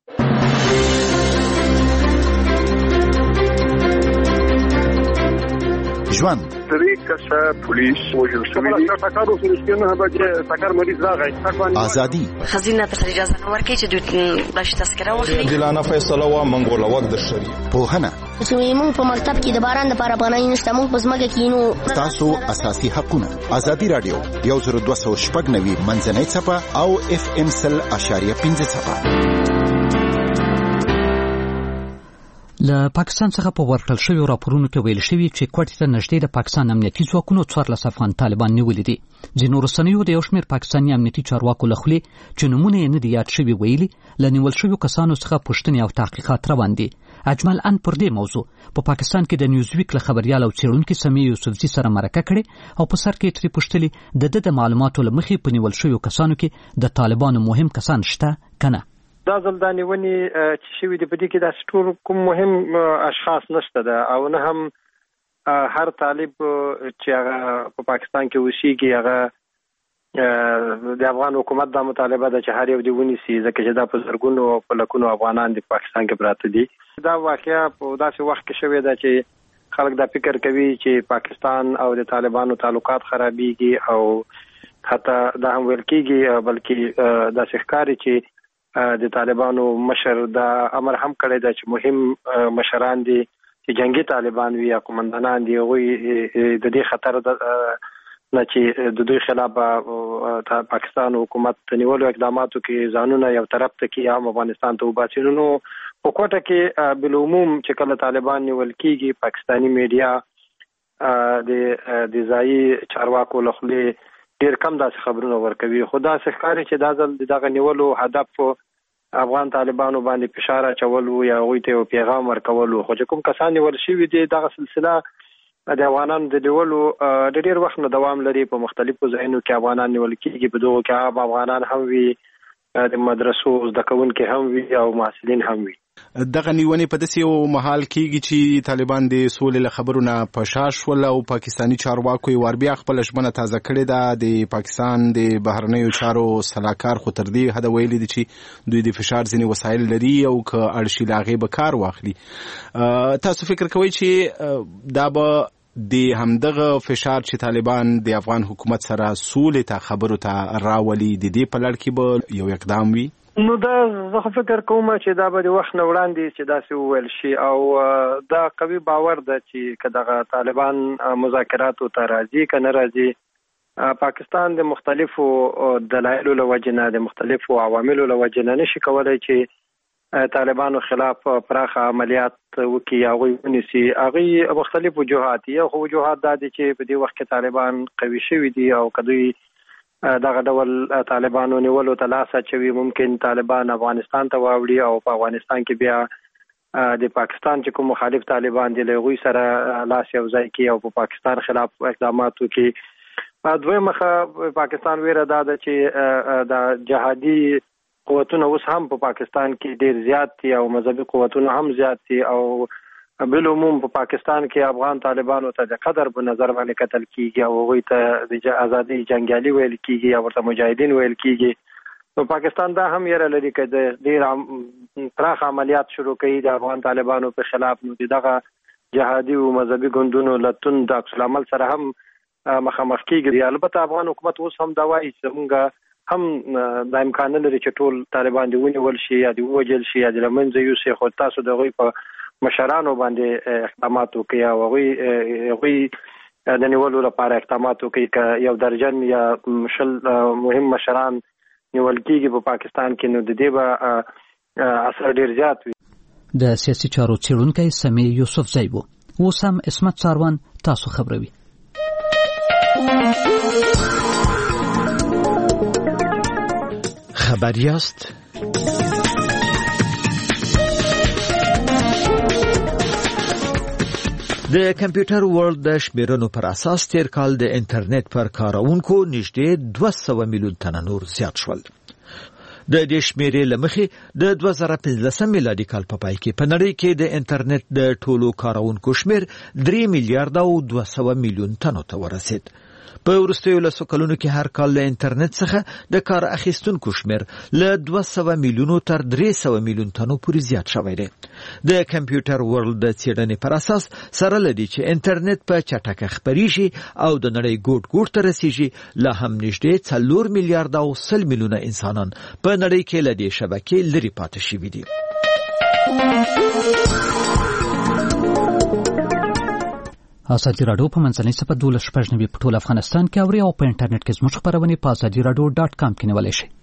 Speaker 9: ژوند
Speaker 4: پولیس وژل شوی دی ټاکر اوس رښتینه به ټاکر مریض راغی
Speaker 9: ازادي
Speaker 15: خزینه ته اجازه نه ورکړي چې دوی داش تذکره واخلي.
Speaker 16: عادلانه فیصله و منګول وخت د شری
Speaker 9: پوهنه
Speaker 17: چې موږ په مکتب کې د باران لپاره پناه نشته، موږ په ځمکه کې نو
Speaker 9: تاسو اساسي حقونه. ازادي رادیو 10290 منځنۍ صفه او FM 100.5 صفه.
Speaker 1: له پاکستان څخه په ورکړل شویو راپورونو کې ویل شوي چې کوټې ته نږدې د پاکستان امنیتي ځواکونو 14 افغان طالبان نیولي دي. ځینو رسنیو د یو شمېر پاکستاني امنیتي چارواکو له خولې چې نومونه یې نه دي یاد شوي ویلي له نیول شویو کسانو څخه پوښتنې او تحقیقات روان دي. اجمل ان پر دې موضوع په پاکستان کې د نیوزویک له خبريال او څېړونکي سمیع یوسفزي سره مرکه کړې او په سر کې ترې پوښتلي د معلوماتو له مخې په نیول شویو کسانو کې د طالبانو مهم کسان شته کنه.
Speaker 7: دا ځل د نیونې چې شوي دي په دې کې داسې ټول کوم مهم اشخاص نشته ده او نه هم هر طالب چې هغه په پاکستان کې اوسېږي هغه د افغان حکومت دا مطالبه ده چې هر یو دی ونیسي ځکه چې دا په زرګونو په لکونو افغانان د پاکستان کې پراته دي. دا واقعیا په داسې وخت کې شوې ده چې خلک دا فکر کوي چې پاکستان او د طالبانو تعلقات خرابېږي او حتی دا هم ویل کېږي بلکې دا ښکاري چې د طالبانو مشر دا امر هم کړی ده چې مهم مشران دي چې جنگي طالبان وي یا قومندانان دي هغوی د دې خطر نه چې د دوی خلاف پاکستان حکومت نیولو اقداماتو کې ځانونه یو طرف ته کې هم افغانستان ته وباسي. نو په کوټه کې بالعموم چې کله طالبان نیول کېږي پاکستاني میډیا د ځایي چارواکو له خولې ډېر کم داسې خبرونه ورکوي. خو داسې ښکاري چې دا ځل د دغه نیولو هدف افغان طالبانو باندې فشار اچول یا هغوی ته یو پیغام ورکول. خو چې کوم کسان نیول شوي دي دغه سلسله د افغانانو د نیولو د ډېر وخت نه دوام لري. په مختلفو ځایونو کې افغانان نیول کېږي، په دغو کې عام افغانان هم وي، د مدرسو زده کوونکي هم وي او محصلین هم وي.
Speaker 18: دغه نیونې په داسې یو مهال کېږي چې طالبان د سولې له خبرو نه په شا شول او پاکستاني چارواکو یې بیا خپله ژمنه تازه کړې ده. د پاکستان د بهرنیو چارو سلاکار خو تر دې حده ویلي دي چې دوی د فشار ځینې وسایل لري او که اړ شي له هغې به کار واخلي. تاسو فکر کوئ چې دا به د همدغه فشار چې طالبان د افغان حکومت سره سولې ته خبرو ته راولي د دې په لړ کې به یو اقدام وي؟
Speaker 7: نو دا زه فکر کوم چې دا به د وخت نه وړاندې چې داسې وویل شي او دا قوي باور ده چې که دغه طالبان مذاکراتو ته راځي که نه راځي پاکستان د مختلفو دلایلو له وجې نه د مختلفو عواملو له وجې نه نشي کولی چې طالبانو خلاف پراخه عملیات وکړي یا هغوی ونیسي. هغوی مختلف وجوهات یو خو وجوهات دا دي چې په دې وخت کې طالبان قوي شوي دي او که دوی دغه ډول طالبانو نیولو ته لاس اچوي ممکن طالبان افغانستان ته واوړي او په افغانستان کې بیا د پاکستان چې کوم مخالف طالبان دي له هغوی سره لاس یو ځای کړي او په پاکستان خلاف اقدامات وکړي. دویمه پاکستان ویره دا ده چې د جهادي قوتونه اوس هم په پاکستان کې ډېر زیات دي او مذهبي قوتونه هم زیات دي او بالعموم په پاکستان کې افغان طالبانو ته د قدر په نظر باندې کتل کېږي او هغوی ته د ازادۍ جنګیالي ویل کېږي یا ورته مجاهدین ویل کېږي. نو پاکستان دا هم یره لري که د ډېر پراخ عملیات شروع کوي د افغان طالبانو په خلاف نو دغه جهادي او مذهبي ګوندونو له توند عکس العمل سره هم مخامخ کېږي. البته افغان حکومت اوس هم دا وایي چې زموږ هم دا امکان نه لري چې ټول طالبان دې ونیول شي یا دې ووژل شي یا دې له منځه یوسي. خو تاسو د هغوی په مشرانو باندې اقدامات وکړئ او هغوی د نیولو لپاره اقدامات وکړي. که یو درجن یا شل مهم مشران نیول کېږي په پاکستان کې نو د دې به اثر ډېر زیات وي.
Speaker 1: د سیاسي چارو څېړونکی سمیع یوسفزی و. اوس هم عصمت څاروان تاسو خبروي.
Speaker 19: خبر یاست؟ د کمپیوټر ورلد د شمیرنو پر اساس تیر کال د انټرنیټ پر کارونکو نږدې 200 میلیون تنه نور زیات شول. د دې شمیرې له مخې د 2015 میلادي کال په پای کې په نړۍ کې د انټرنیټ د ټولو کارونکو شمیر 3 میلیارډ او 200 میلیون تنو ته ورسید. په وروستیو لسو کلونو کې هر کال له انټرنیټ څخه د کار اخیستونکو شمیر له 200 میلیونو تر 300 میلیون تنو پورې زیات شوی دی. د کمپیوټر ورلد د څېړنې پر اساس سره لدی چې انټرنیټ په چټکه خپریږي او د نړۍ ګوټ ګوټ ته رسیږي لا هم نږدې 4 میلیارډ او 100 میلیونه انسانان په نړۍ کې له دې شبکې لري پاتې شوي دي.
Speaker 1: ازادي راډیو په منځنۍ صفحه 12 په ټول افغانستان کې اوري او په انټرنیټ کې زموږ خبرونه په azadiradio.com کې نیولای شئ.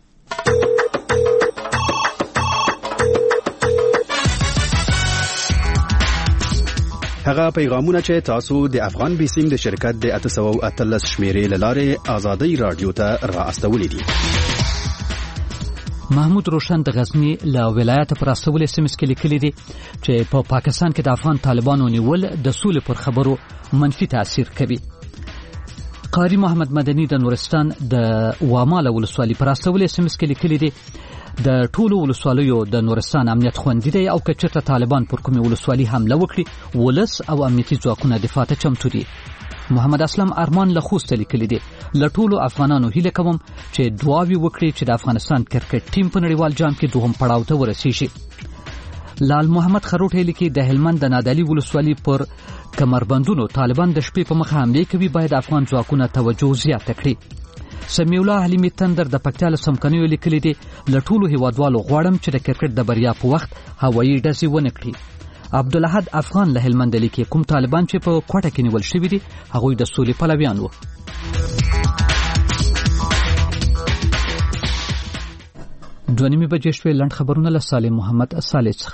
Speaker 20: هغه پیغامونه چې تاسو د افغان بیسیم د شرکت د 813 شمیرې لاره ازادي راډیو ته را استولې دي.
Speaker 1: محمود روشن د غزنی له ولایت پر استول SMS کې لیکلي دي چې په پاکستان کې د افغان طالبانو نیول د سولې پر خبرو منفي تاثیر کوي. قاری محمد مدني د نورستان د وامال ولسوالۍ پر استول SMS کې لیکلي دي د ټولو ولسوالیو د نورستان امنیت خوندي دی او که چېرته طالبان پر کومې ولسوالۍ حمله وکړي ولس او امنیتي ځواکونه دفاع ته چمتو دي. محمد اسلم ارمان له خوست لیکلی دی لټولو افغانانو هیله کوم چې دعاوی وکړي چې د افغانستان کرکټ ټیم په نړیوال جام کې دوهم پړاو ته ورسیږي. لال محمد خروټ لیکي د هلمند د نادعلي ولسوالۍ پر کمربندونو طالبان د شپې په مخه حمله کوي، باید افغان ځواکونه توجه زیاته کړي. سمیع الله حلیمی تندر د پکتیا له سمکنیو لیکلی دی لټولو هیوادوالو غواړم چې د کرکټ د بریا په وخت هوایي ډزې ونه کړي. عبدالاحد افغان له هلمند لیکي کوم طالبان چې په کوټه کې نیول شوي دي هغوی د سولې پلویان وو. دوه نیمې بجې شوې. لنډ خبرونه له صالح محمد صالح څخه.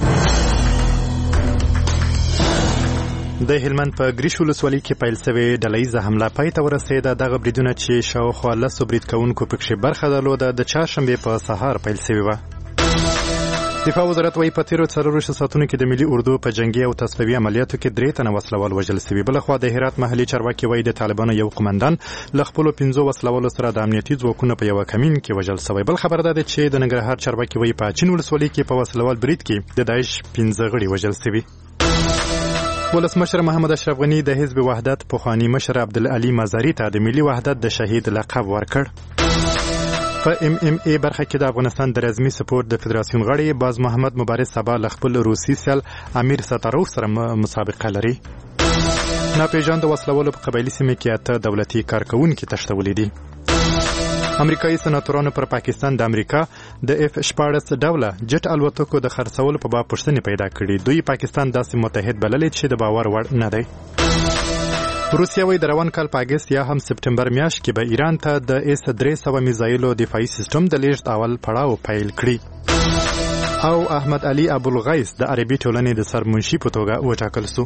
Speaker 2: د هلمند په ګریش ولسوالۍ کې پیل شوې ډلهیزه حمله پای ته ورسېده. دغه بریدونه چې شاوخوا 10 برید کوونکو پکښې برخه درلوده د چهارشنبې په سهار پیل شوي وه. دفاع وزارت وايي په تیرو 24 ساعتونو کې د ملي اردو په جنگي او تصفیوي عملیاتو کې 3 تنه وسلوال وژل شوي. بلخوا د هرات محلي چارواکي وايي د طالبانو یو قومندان له خپلو 15 وسلوالو سره د امنیتي ځواکونو په یو کمین کې وژل شوی. بل خبر ده چې د ننګرهار چارواکي وايي په چین ولسوالۍ کې په وسلوال برید کې د داعش 15 غړي وژل شوي. ولسمشر محمد اشرف غنی د حزب وحدت پخوانی مشر عبدالعلی مزاری ته د ملي وحدت د شهید لقب ورکړ. په MMA برخه کې د افغانستان د رزمي سپورت د فدراسیون غړي باز محمد مبارز سبا له خپل روسي سیال امیر ستاروف سره مسابقه لري. ناپېژاند وسلوالو په قبایلي سیمه کې 8 دولتي کارکوونکي تښتولي دي. امریکایي سناتورانو پر پاکستان د امریکا د F-14 ډوله جټ الوتکو د خرڅولو په باب پوښتنې پیدا کړي. دوی پاکستان داسې متحد بللی چې د باور وړ نه دی. روسیه وايي د روان کال په اګست یا هم سپټمبر میاشت کې به ایران ته د S-300 میزایلو دفاعي سیستم د لیږد اول پړاو پیل کړي. او احمد علي ابوالغیث د عربي ټولنې د سرمنشي په توګه وټاکل شو.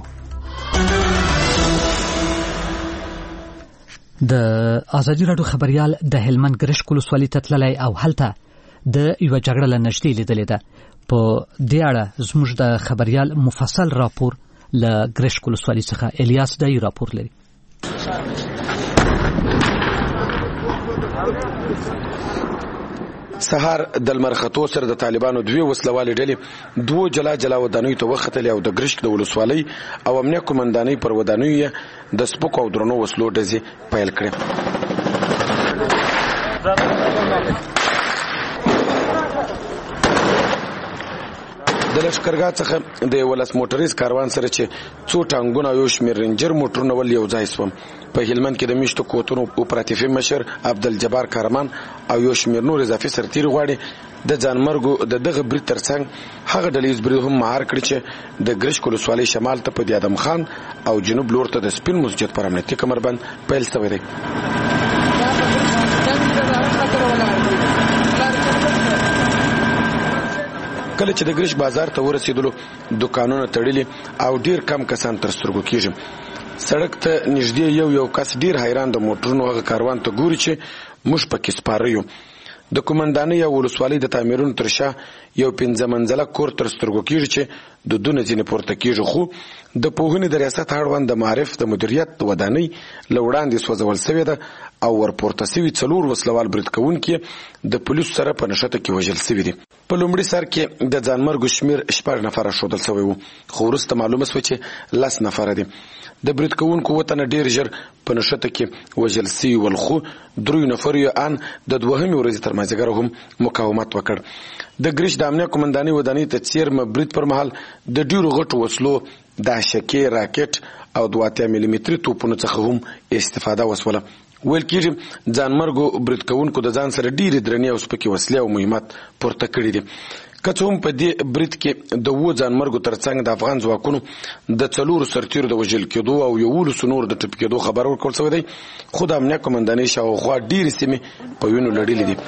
Speaker 1: د ازادي راډیو خبريال د هلمند ګرشک ولسوالۍ ته تللی او هلته د یو جګړه له نږدې لیدلې ده. په دې اړه زموږ د خبريال مفصل راپور له ګرشک ولسوالۍ څخه الیاس دای راپور لري.
Speaker 21: سهار د لمرخطو سره د طالبانو دوی وسلوالې ډلې دوه جلا ودانیو ته وختلې او د ګرشک د ولسوالۍ او امنیه قومندانۍ پر ودانیو د سپکو او درنو وسلو ډزې پیل کړې. د لشکرګاه څخه د ولس موټریز کاروان سره چې څو ټانګونه یو شمېر رینجر موټرونه ول یو ځای شوم. په هلمند کې د میشتو کوتونو اپراتیفي مشر عبدالجبار کارمان او یو شمېر نور اضافي سرتیر غواړي د ځانمرګو د دغه برید ترڅنګ هغه ډلهیز برید هم مهار کړي چې د ګرشک ولسوالۍ شمال ته په ادم خان او جنوب لور ته د سپین مسجد پر امنیتي کمربند پیل شوی دی. کله چې د ګرشک بازار ته ورسېدلو دکانونه تړلي او ډیر کم کسان تر سترګو کېږي. سړک ته نږدې یو کس ډیر حیران د موټرونو هغه کاروان ته ګوري چې موږ پکې سپاره یو. د قومندانۍ او ولسوالۍ د تعمیرونو تر شا یو 15 منزله کور تر سترګو کېږي چې د دونه ځینې پورته کېږي، خو د پوهنې د ریاست اړوند د معارف د مدیریت ودانۍ له وړاندې سوځول شوې ده او ورپورته شوي 4 وسلوال برید کوونکي د پولیسو سره په نښته کې وژل شوي دي. په لومړي سر کې د ځانمرګو شمیر 6 نفره ښودل شوی و، خو وروسته معلومه شوه چې 10 نفره دي. د برید کوونکو وطن ډیر ژر په نښته کې وژل شوي ول، خو 3 نفر یې ان د دوهمې ورځې تر مازدیګره هم مقاومت وکړ. د ګریش د امنیه قومندانۍ ودانۍ ته څیرمه برید پر مهال د ډیرو غټو وسلو د شکې راکټ او 2 ملي متري توپونو څخه هم استفاده وسوله. ویل کېږي ځانمرګو برید کوونکو د ځان سره ډیرې درنې او سپکې وسلې او مهمات پورته کړي دي. که څه هم په دې برید کې د 2 ځانمرګو ترڅنګ د افغان ځواکونو د 4 سرتیرو د وژل کېدو او 11 نور د ټپي کېدو خبر ورکړل شوی دی، خو د امنیه قومندانۍ شاوخوا ډیرې سیمې په وینو لړلې دي.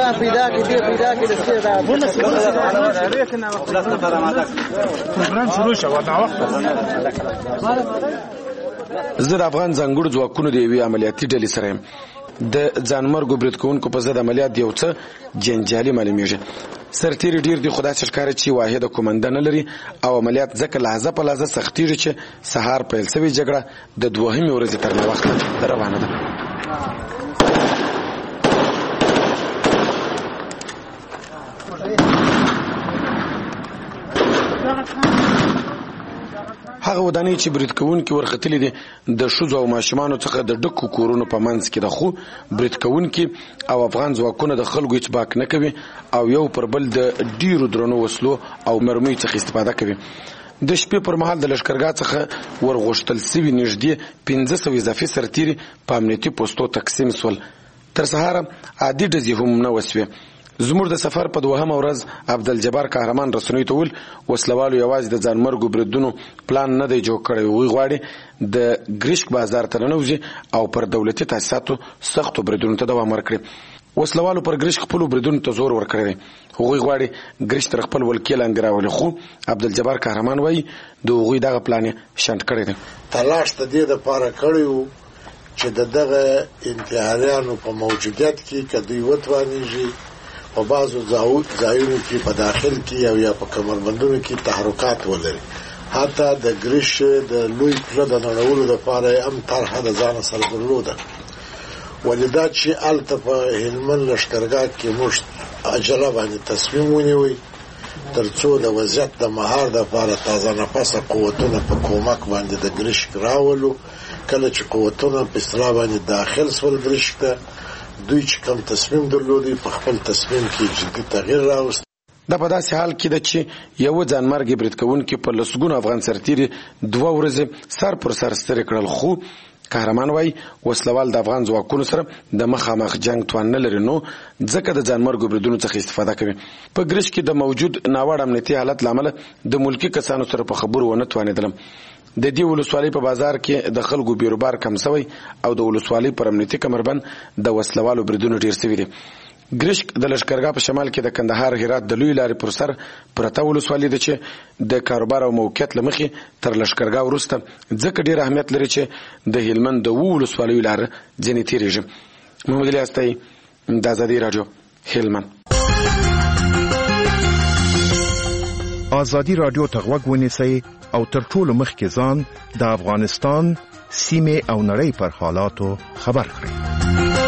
Speaker 21: زه د افغان ځانګړو ځواکونو د یوې عملیاتي ډلې سره یم. د ځانمرګو برید کوونکو په ضد عملیات یو څه جنجالي معلومیږي. سرتیري ډیر دي، خو داسې ښکاري چې واحده قومنده نه لري او عملیات ځکه لحظه په لحظه سختېږي چې سهار پیل شوې جګړه د 2مې ورځې تر ناوخته روانه ده. هغه ودانۍ چې برید کوونکي ورختلي دي د ښځو او ماشومانو څخه د ډکو کورونو په منځ کې ده، خو برید کوونکي او افغان ځواکونه د خلکو هیڅ باک نه کوي او یو پر بل د ډیرو درنو وسلو او مرمیو څخه استفاده کوي. د شپې پر مهال د لشکرګاه څخه ورغوښتل سوي نږدې 500 اضافي سرتیري په امنیتي پوستو تقسیم سول. تر سهاره عادي ډزې هم نه وسوې. زموږ د سفر په دوهمه ورځ عبدالجبار قهرمان رسنیو ته ویل وسلوالو یوازې د ځانمرګو بریدونو پلان نه دی جوړ کړی. هغوی غواړي د ګریشک بازار ته ننوځي او پر دولتي تاسیساتو سختو بریدونو ته دوام ورکړي. وسلوالو پر ګریشک خپلو بریدونو ته زور ورکړی دی. هغوی غواړي ګریشک تر خپل ولکې لاندې راولي، خو عبدالجبار قهرمان وایي د هغوی دغه پلان یې شنډ کړی دی.
Speaker 3: تلاش د دې دپاره کړی و چې د دغه انتحاریانو په موجودیت کې که دوی وتوانیږي په بعضو ځایونو کې په داخل کې او یا په کمربندونو کې تحرکات ولري. حتی د ګریش د لوی پله د نړولو دپاره یې هم طرحه د ځانه سره درلوده. ولې دا چې هلته په هلمند لښکرګاه کې موږ عجله باندې تصمیم ونیوی تر څو د وضعیت د مهار دپاره تازه نفسه قوتونه په کومک باندې د ګریشک راولو. کله چې قوتونه په اصطلاح باندې داخل سول ګریشک ته، دوی چې کوم تصمیم درلودی په خپل تصمیم کې جدي تغییر راوست.
Speaker 21: دا په داسې حال کې ده چې یو ځانمرګي برید کوونکي په لسګونو افغان سرتیري 2 ورځې سر پر سر ستړي کړل. خو قهرمان وایي وسلوال د افغان ځواکونو سره د مخامخ جنگ توان نه لري، نو ځکه د ځانمرګو بریدونو څخه استفاده کوي. په ګریش کې د موجود ناوړه امنیتي حالت لامل د ملکی کسانو سره په خبرو ونه توانېدلم. د دې ولسوالۍ په بازار کې د خلکو بیروبار کم سوی او د ولسوالۍ پر امنیتي کمربند د وسلوالو بریدونو ډیر سوي دي. ګریشک د لشکرګاه په شمال کې د کندهار هرات د لوی لارې پر سر پرته ولسوالۍ ده چې د کاروبار او موقعیت له مخې تر لشکرګاه وروسته ځکه ډیر اهمیت لري چې د هلمند د ولسوالیو لاره ځینې تیریږي. محمد علي استایي، د ازادي راډیو، هلمند.
Speaker 9: ازادي راډیو ته غوږ ونیسئ او تر ټولو مخکې ځان د افغانستان سیمې او نړۍ پر حالاتو خبر کړئ.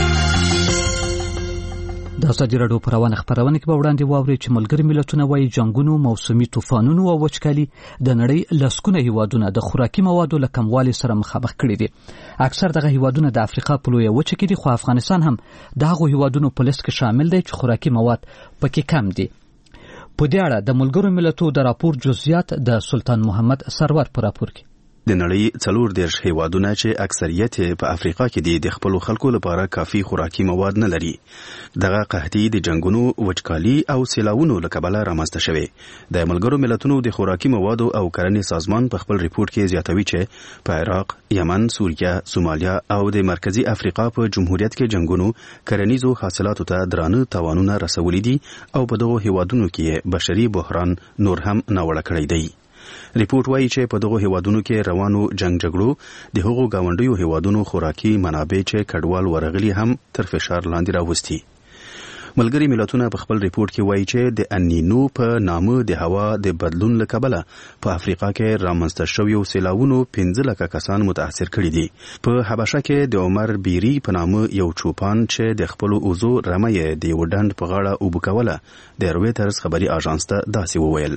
Speaker 1: د ازادي راډیو په روانه خپرونه کې به وړاندې واورئ چې ملګري ملتونه وایي جنګونو، موسمي طوفانونو او وچکالي د نړۍ لسګونه هیوادونه د خوراکي موادو له کموالي سره مخامخ کړي دي. اکثر دغه هیوادونه د افریقا په لویه وچه کې دي، خو افغانستان هم د هغو هیوادونو په لیست کې شامل دی چې خوراکي مواد پکې کم دي. په دې اړه د ملګرو ملتونو د راپور جزئیات د سلطان محمد سرور په راپور کې.
Speaker 20: د نړۍ 40 هیوادونه چې اکثریت په افریقا کې دي د خپل خلکو لپاره کافي خوراکي مواد نه لري. دغه قحطي د جنگونو، وچکالي او سیلاوونو له کبله رامنځته شوې. د ملګرو ملتونو د خوراکي موادو او کرنې سازمان په خپل ریپورت کې زیاتوي چې په عراق، یمن، سوریه، سومالیا او د مرکزی افریقا په جمهوریت کې جنگونو کرنیزو حاصلاتو ته درانه تاوانونه رسولي دي او په دغه هیوادونو کې بشري بحران نور هم ناوړه کړی دی. ریپورت وایي چې په دغه هیوادونو کې روانو جګړو د هغو گاونډیو هیوادونو خوراکي منابع چې کډوال ورغلي هم تر فشار لاندې راوستي. ملګري ملتونه په خپل ریپورت کې وایي چې د انینو په نامه د هوا د بدلون له کبله په افریقا کې رامنځته شویو سیلاوونو 15 لکه کسان متاثر کړي دي. په حبشه کې د عمر بیری په نامه یو چوپان چې د خپل اوزو رمه د یو ډنډ په غاړه اوبه کوله د رويټرز خبري اژانس ته داسې وویل: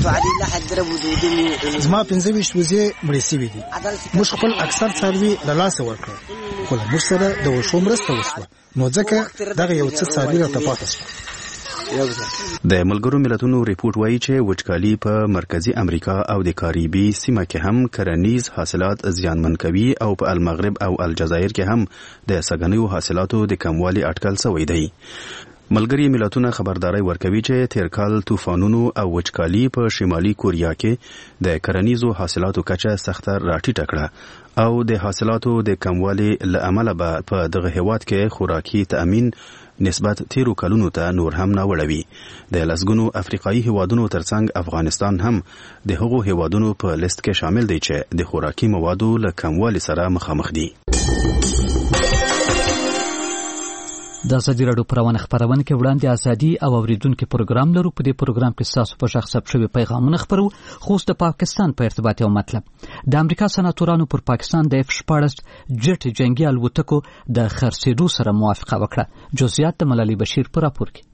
Speaker 22: زما 15 وزې مړې سوي دي. موږ خپل اکثر څاروي له لاسه ورکړل، خو موږ سره د وښو مرسته وشوه، نو ځکه دغه یو څه څاروي راته پاتې شول.
Speaker 20: د ملګرو ملتونو ریپورت وایي چې وچکالي په مرکزی امریکا او د کاریبي سیمه کې هم کرنیز حاصلات زیانمن کوي او په المغرب او الجزایر کې هم د سګنیو حاصلاتو د کموالي اټکل شوی دی. ملګري ملتونه خبرداري ورکوي چې تیر کال طوفانونو او وچکالي په شمالي کوریا کې د کرنیزو حاصلاتو کچه سخته راټیټه کړه او د حاصلاتو د کموالي لامل به په دغه هیواد کې خوراکي تأمین نسبت تیرو کلونو ته نور هم ناوړوي. د لسګونو افریقایي هیوادونو ترڅنګ افغانستان هم د هغو هیوادونو په لیست کې شامل دی چې د خوراکي موادو له کموالي سره مخامخ دي.
Speaker 1: د ازادي راډیو پروانه خبرونه کې وړاندې ازادي او اوریدونکو پروګرام لرو. په دې پروګرام کې تاسو په شخص ثبت شوی پیغامونه خبرو، خو د پاکستان په ارتباط یو مطلب. د امریکا سناتورانو پر پاکستان د F-14 جټ جنگي الوتکو د خرڅېدو سره موافقه وکړه. جزئیات د ملالي بشیر په راپور کې.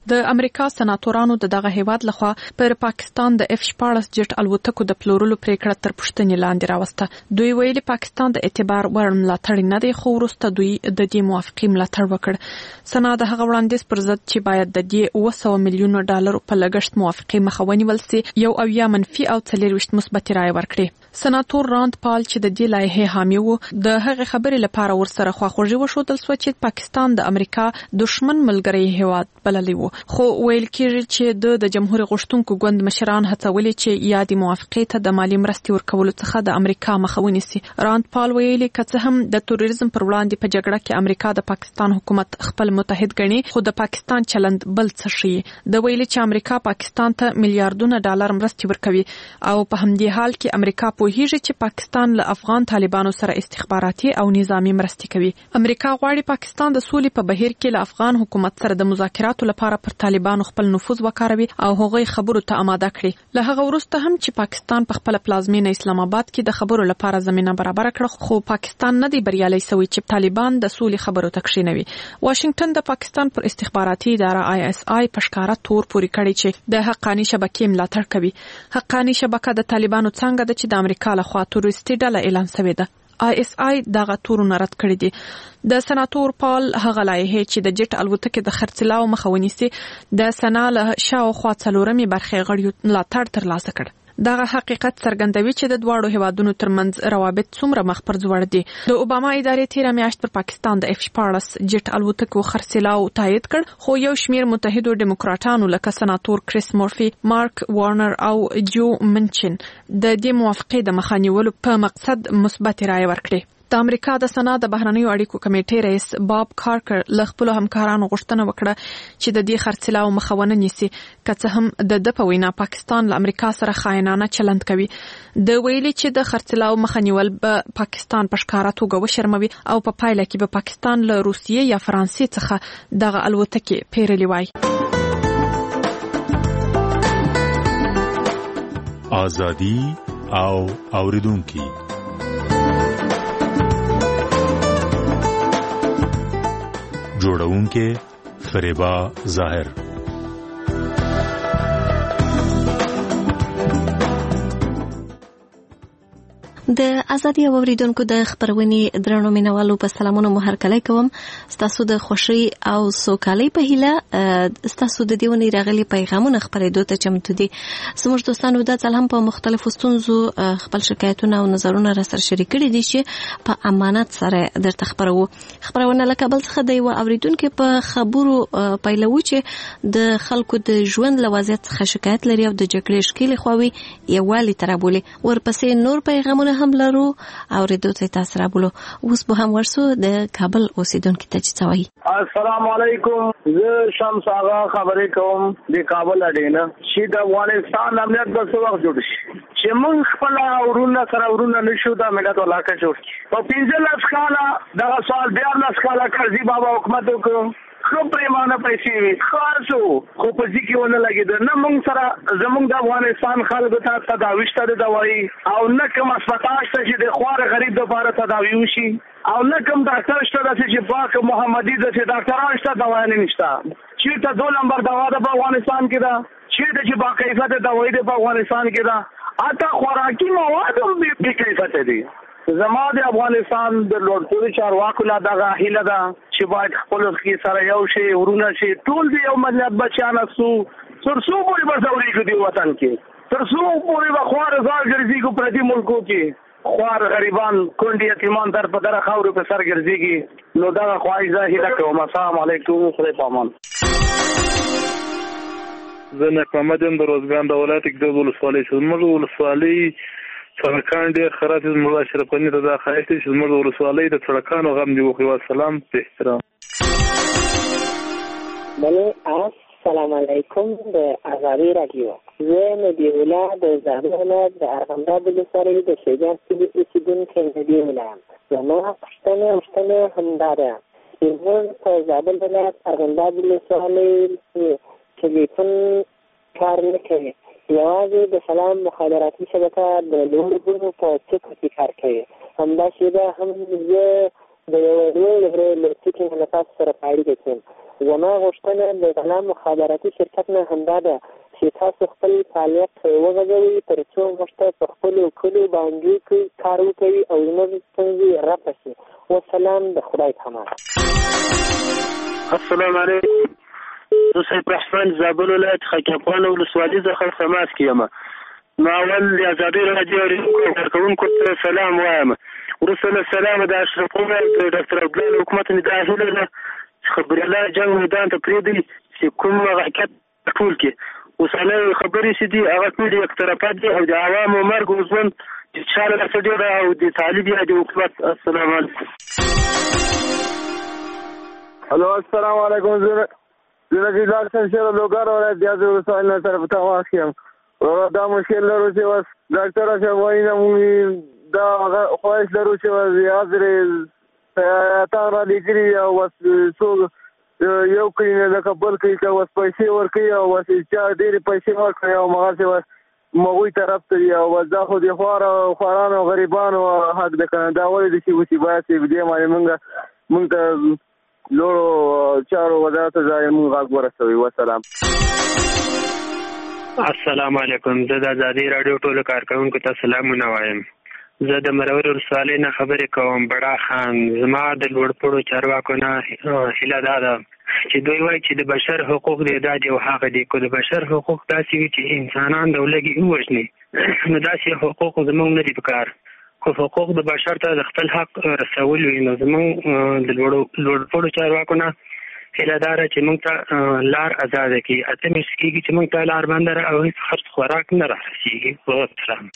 Speaker 5: د امریکا سناتورانو دغه هیواد لخوا پر پاکستان د F-14 جټ الوتکو د پلورلو پریکړه تر پوښتنې لاندې راوسته. دوی ویلي پاکستان د اعتبار وړ ملاتړ نه دی، خو وروسته دوی د دې موافقې ملاتړ وکړ. سنا د هغه وړاندیز پر ضد چې باید د دې 200 میلیون ډالر په لګښت موافقې مخه ونیول سي، یو اویا منفي او 24 مثبت رائے ورکړي. سناتور راند پال چې د دې لایحې حامی وو، د هغه خبرې لپاره ورسره خواخوږي وښودل سو چې پاکستان د امریکا دشمن ملګری هیواد بللی وو، خو ویل کېږي چې د جمهوریت غوښتونکو ګوند مشران هڅولې چې یادې موافقې ته د مالی مرستې ورکولو څخه د امریکا مخه ونیسي. راند پال ویلي که څه هم د تروریزم پر وړاندې په جګړه کې امریکا د پاکستان حکومت خپل متحد ګڼي، خو د پاکستان چلند بل څه شي. د ویلي چې امریکا پاکستان ته میلیارډونه ډالر مرستې ورکوي او په همدې حال کې امریکا پوهیږي چې پاکستان له افغان طالبانو سره استخباراتي او نظامی مرستې کوي. امریکا غواړي پاکستان د سولې په بهیر کې له افغان حکومت سره د مذاکراتو لپاره پر طالبانو خپل نفوذ وکاروي او هغوی خبرو ته آماده کړي. له هغه وروسته هم چې پاکستان په خپل پلازمینه اسلام آباد کې د خبرو لپاره زمينه برابر کړه، خو پاکستان نه دی بریالي شوی چې طالبان د سولې خبرو ته کښینوي. واشنگټن د پاکستان پر استخباراتي اداره ISI په ښکارا تور پوري کړی چې د حقانی شبکې ملاتړ کوي. حقانی شبکه د طالبانو څنګه د چې د امریکا له خوا تروریستي ډله اعلان شوې ده. ISI دغه تورونه رد کړی دي. د سناتور پال هغه لایحې چې د جټ الوتکې د خرڅلاو مخه ونیسي د سنا له شاوخوا څلورمې برخې غړیو ملاتړ ترلاسه کړ. دغه حقیقت څرګندوي چې د دواړو هیوادونو ترمنځ روابط څومره مخ پر ځوړ دي. د اوباما ادارې تیره میاشت پر پاکستان د F-14 جټ الوتکو خرڅلاو تایید کړ، خو یو شمیر متحدو دیموکراتانو لکه سناتور کریس مورفي، مارک وارنر او جو منچن د دې موافقې د مخه نیولو په مقصد مثبت رائے ورکړي. د امریکا د سنا د بهرنیو اړیکو کمیټې رئیس باب کارکر له خپل همکارانو غوښتنه وکړه چې د دې خرڅلاو مخه ونه نیسي، که څه هم د په وینا پاکستان له امریکا سره خاینانه چلند کوي. د ویلي چې د خرڅلاو مخه نیول به پاکستان په ښکارا توګه وشرموي او په پایله کې به پاکستان له روسیې یا فرانسې څخه دغه الوتکې پیرلې وای.
Speaker 8: ازادي او اوریدونکي جوړونکې فریبا ظاهر.
Speaker 23: د ازادي او اوریدونکو د خبرونې درنو مینوالو په سلامونو مو هرکلی کوم. ستاسو د خوشي او سوکالۍ په هیله ستاسو د دیونی راغلي پیغامونه خبرېدو ته چمتو دي. زموږ دوستانو د ځل هم په مختلفو ستونزو خپل شکایتونه او نظرونه را سره شریک کړي دي چې په امانت سره درته خبرو. خبرونه له کابل څخه د یو اوریدونکو په خبرو پیلوي چې د خلکو د ژوند له وضعیت څخه شکایت لري او د جګړې شکل خوي یوالي ترابولي. ورپسې نور پیغامونه هم لرو او ردو ته تاسو را بولو. اوس به هم ورسو د کابل اوسیدونکو ته چې څوي.
Speaker 4: السلام علیکم، زه شمس آغا خبرې کوم د کابل اډینه چې د افغانستان امنیت به څه وخت جوړ شي چې موږ خپل ورونه سره ورونه نشو د ملت ولاکه جوړ کی. په 15 کاله دغه سوال 14 کاله کرزي بابا حکومت وکړو، خو پریمانه پیسې وي خاصو خو په ځکه ونه لګیدل. نه موږ سره زموږ د افغانستان خلکو ته تداوی شته دوايي او نه کوم هسپتال شته چې د خوار غریب لپاره تداوی وشي او نه کوم ډاکټر شته چې پاک محمدي د ډاکټرانو شته دوايي نشته. چې ته 2 نمبر دوا د افغانستان کې ده، چې د باقاعده دوايي د افغانستان کې ده، اته خوراکي مواد هم به کیفیت دي. زما د افغانستان د لوړپوړي چارواکو لا دغه هیله ده چې باید خپل کې سره یو شی ورونه شي ټول دی یو ملت بچان سو ترسو پوری بزوري کو دی وطن کې ترسو پوری بخوار زار ګرځي کو پردي ملکو کې خوار غریبان کونډي یتیمان در په در خاور په سر ګرځيږي. نو دا خواهیزه هیله کوم. السلام علیکم، خدای پامان.
Speaker 24: زه نه کومدم د روزګان د ولایت کې د ولسوالۍ شومر ولسوالۍ سړکان ډېر خراب دي. موږ اشرف غنی ته دا خایسته چې موږ ولسوالۍ د سړکانو غم دی. وخی والسلام په احترام.
Speaker 25: بله السلام علیکم د ازادي رادیو. زه نبی الله د زابل ولایت د ارغنداب ولسوالۍ د شیجان سیمې اوسیدونکی نبی الله. زما پوښتنه همدا ده چې موږ په زابل ولایت ارغنداب ولسوالۍ ټلیفون کار نه کوي. یوازې د سلام مخابراتي شبکه د لوړ په ټکو کې کار کوي. همداسې ده هم زه د یو لوی له ټکو نه تاسو سره په اړیکه کې زما غوښتنه د غلا مخابراتي شرکت نه همدا ده چې تاسو خپل فعالیت وغځوئ تر څو موږ ته په خپلو کلیو باندې کار وکوي او زموږ ستونزې رفع شي. والسلام، د خدای په امان.
Speaker 4: السلام علیکم. زه سیف رحمان زابل ولایت خاکیپان ولسوالي څخه سماس کې یم. نو اول د ازادۍ راډیو کارکوونکو ته سلام وایم. وروسته له سلامه د اشرف غني د ډاکټر عبدالله حکومت نه دا هیله ده چې خبر الله جنګ میدان ته پرېږدي چې کوم حرکت ټول کې اوسنۍ خبرې چې دي هغه ټول یک طرفه دي او د عوامو مرګ او ژوند چې چاله څه ډېره او د طالب یا د حکومت. السلام علیکم.
Speaker 6: الو السلام علیکم. زه نجیب الله شمشیر لوګر ولایت د ازو وسایل نه طرف ته واخیم. دا مشکل لرو چې واس ډاکټر شوی نه مو دا خواهش لرو چې واس حاضر تا را لګري او واس څو یو کینه د قبول کوي که واس پیسې ورکړي او واس چې ډېر پیسې ورکړي او مغه واس مغوی طرف ته او واس دا خو د خوارانو غریبانو حق ده کنه. دا ولې د شي وسی باید دې باندې مونږ ته لورو چارو وزارت ځای مونږ غږ ورسوي. والسلام.
Speaker 10: السلام علیکم. زه د ازادۍ راډیو ټولو کارکوونکو ته سلامونه وایم. زه د مرور ولسوالۍ نه خبرې کوم. بډا خان. زما د لوړپوړو چارواکو نه هیله دا ده چې دوی وایي چې د بشر حقوق دی دا دی او هغه دی. که د بشر حقوق داسې وي چې انسانان د ولږې ووژني نو داسې حقوق زموږ نه دي پکار. خو حقوق د بشر ته د خپل حق رسول وي نو زموږ د لوړپوړو چارواکو نه هیله دا ده چې موږ ته لار ازاده کړي. اته میاشتې کېږي چې موږ ته لار بنده ده او هېڅ خرڅ خوراک نه رارسېږي. والسلام.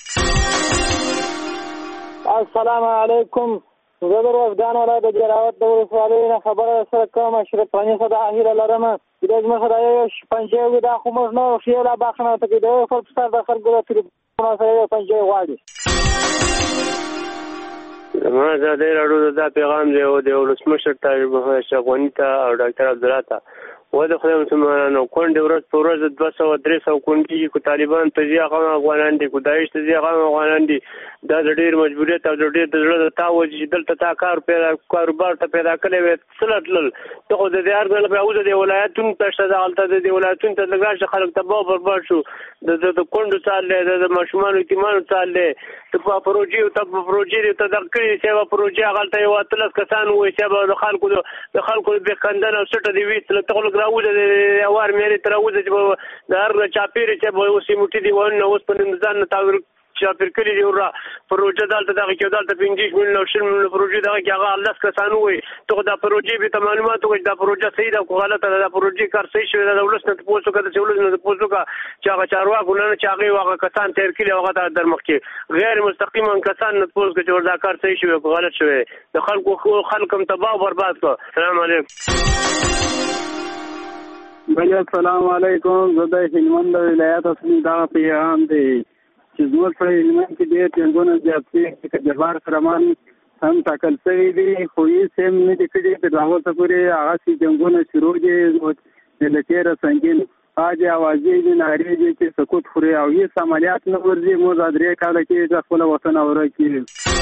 Speaker 11: السلام علیکم. زه د روزګان ولایت د جلاوت د ولسوالۍ نه خبره سره کوم. اشرف غني څخه د هیله لرم چې د زموږ د یو پنجې وي دا خو موږ نه ښې لا باخنه ته کې د یو خپل سر د خلکو د تلیفون سره یو پنجې غواړي.
Speaker 12: زما ازادۍ راډیو دا پیغام دی او د ولسمشر طاهر اشرف غني ته او ډاکټر عبدالله ته و د خدای مسلمانانو کونډې ورځ په ورځ 200-300 کونډې کو طالبان ته ځي هغه افغانان دي کو داعش ته ځي هغه افغانان دي. دا د ډېر مجبوریت او د ډېر د زړه د تاوج چې دلته تا کاروبار ته پیدا کړی وي سلطل ته خو د دې ارګل په اوځ د ولایتونو ته شته دالته د ولایتونو ته لګاش خلک تباہ برباد شو. د کونډو چاله د ماشومان یتیمانو چاله ته په پروژې ته د کړي چې په پروژې هغه ته یو اتلس کسان وي چې د خلکو به کندن او سټه دی وی ته راوځي د اوار مېری تر راوځي چې د هر چاپیره چې به اوسې موټي دی ونه اوس په نظام نه تاور چاپیر کړی دی ورا پروژه دالته دغه کې دالته 50 مليون او 60 مليون پروژه دغه کې هغه الله کسانو وي ته دا پروژه به ته معلومات وکړي دا پروژه صحیح ده او غلطه ده. دا پروژه کار صحیح شوی دا ولس نه پوسو کړه چې ولس نه پوسو کا چې هغه چارواکو نه چې هغه واغه کسان تیر کړي هغه در مخ کې غیر مستقیما کسان نه پوسو چې وردا کار صحیح شوی او غلط شوی د خلکو تباہ او برباد کړ. السلام علیکم.
Speaker 6: السلام علیکم. زه د هلمند ولایت اصلي دا پیغام دی چې زموږ په هلمند کې ډېر جنګونه زیات دي چې جبار سرمان هم ټاکل شوي دي خو یې سیم نه دي کړي چې د هغه څه پورې هغه چې جنګونه شروع دي د لکېره سنګین آج آوازې دي نارې دي چې سکوت خوري او هیڅ عملیات نه ورځي. موږ درې کاله کې د خپل وطن اورای کېږي.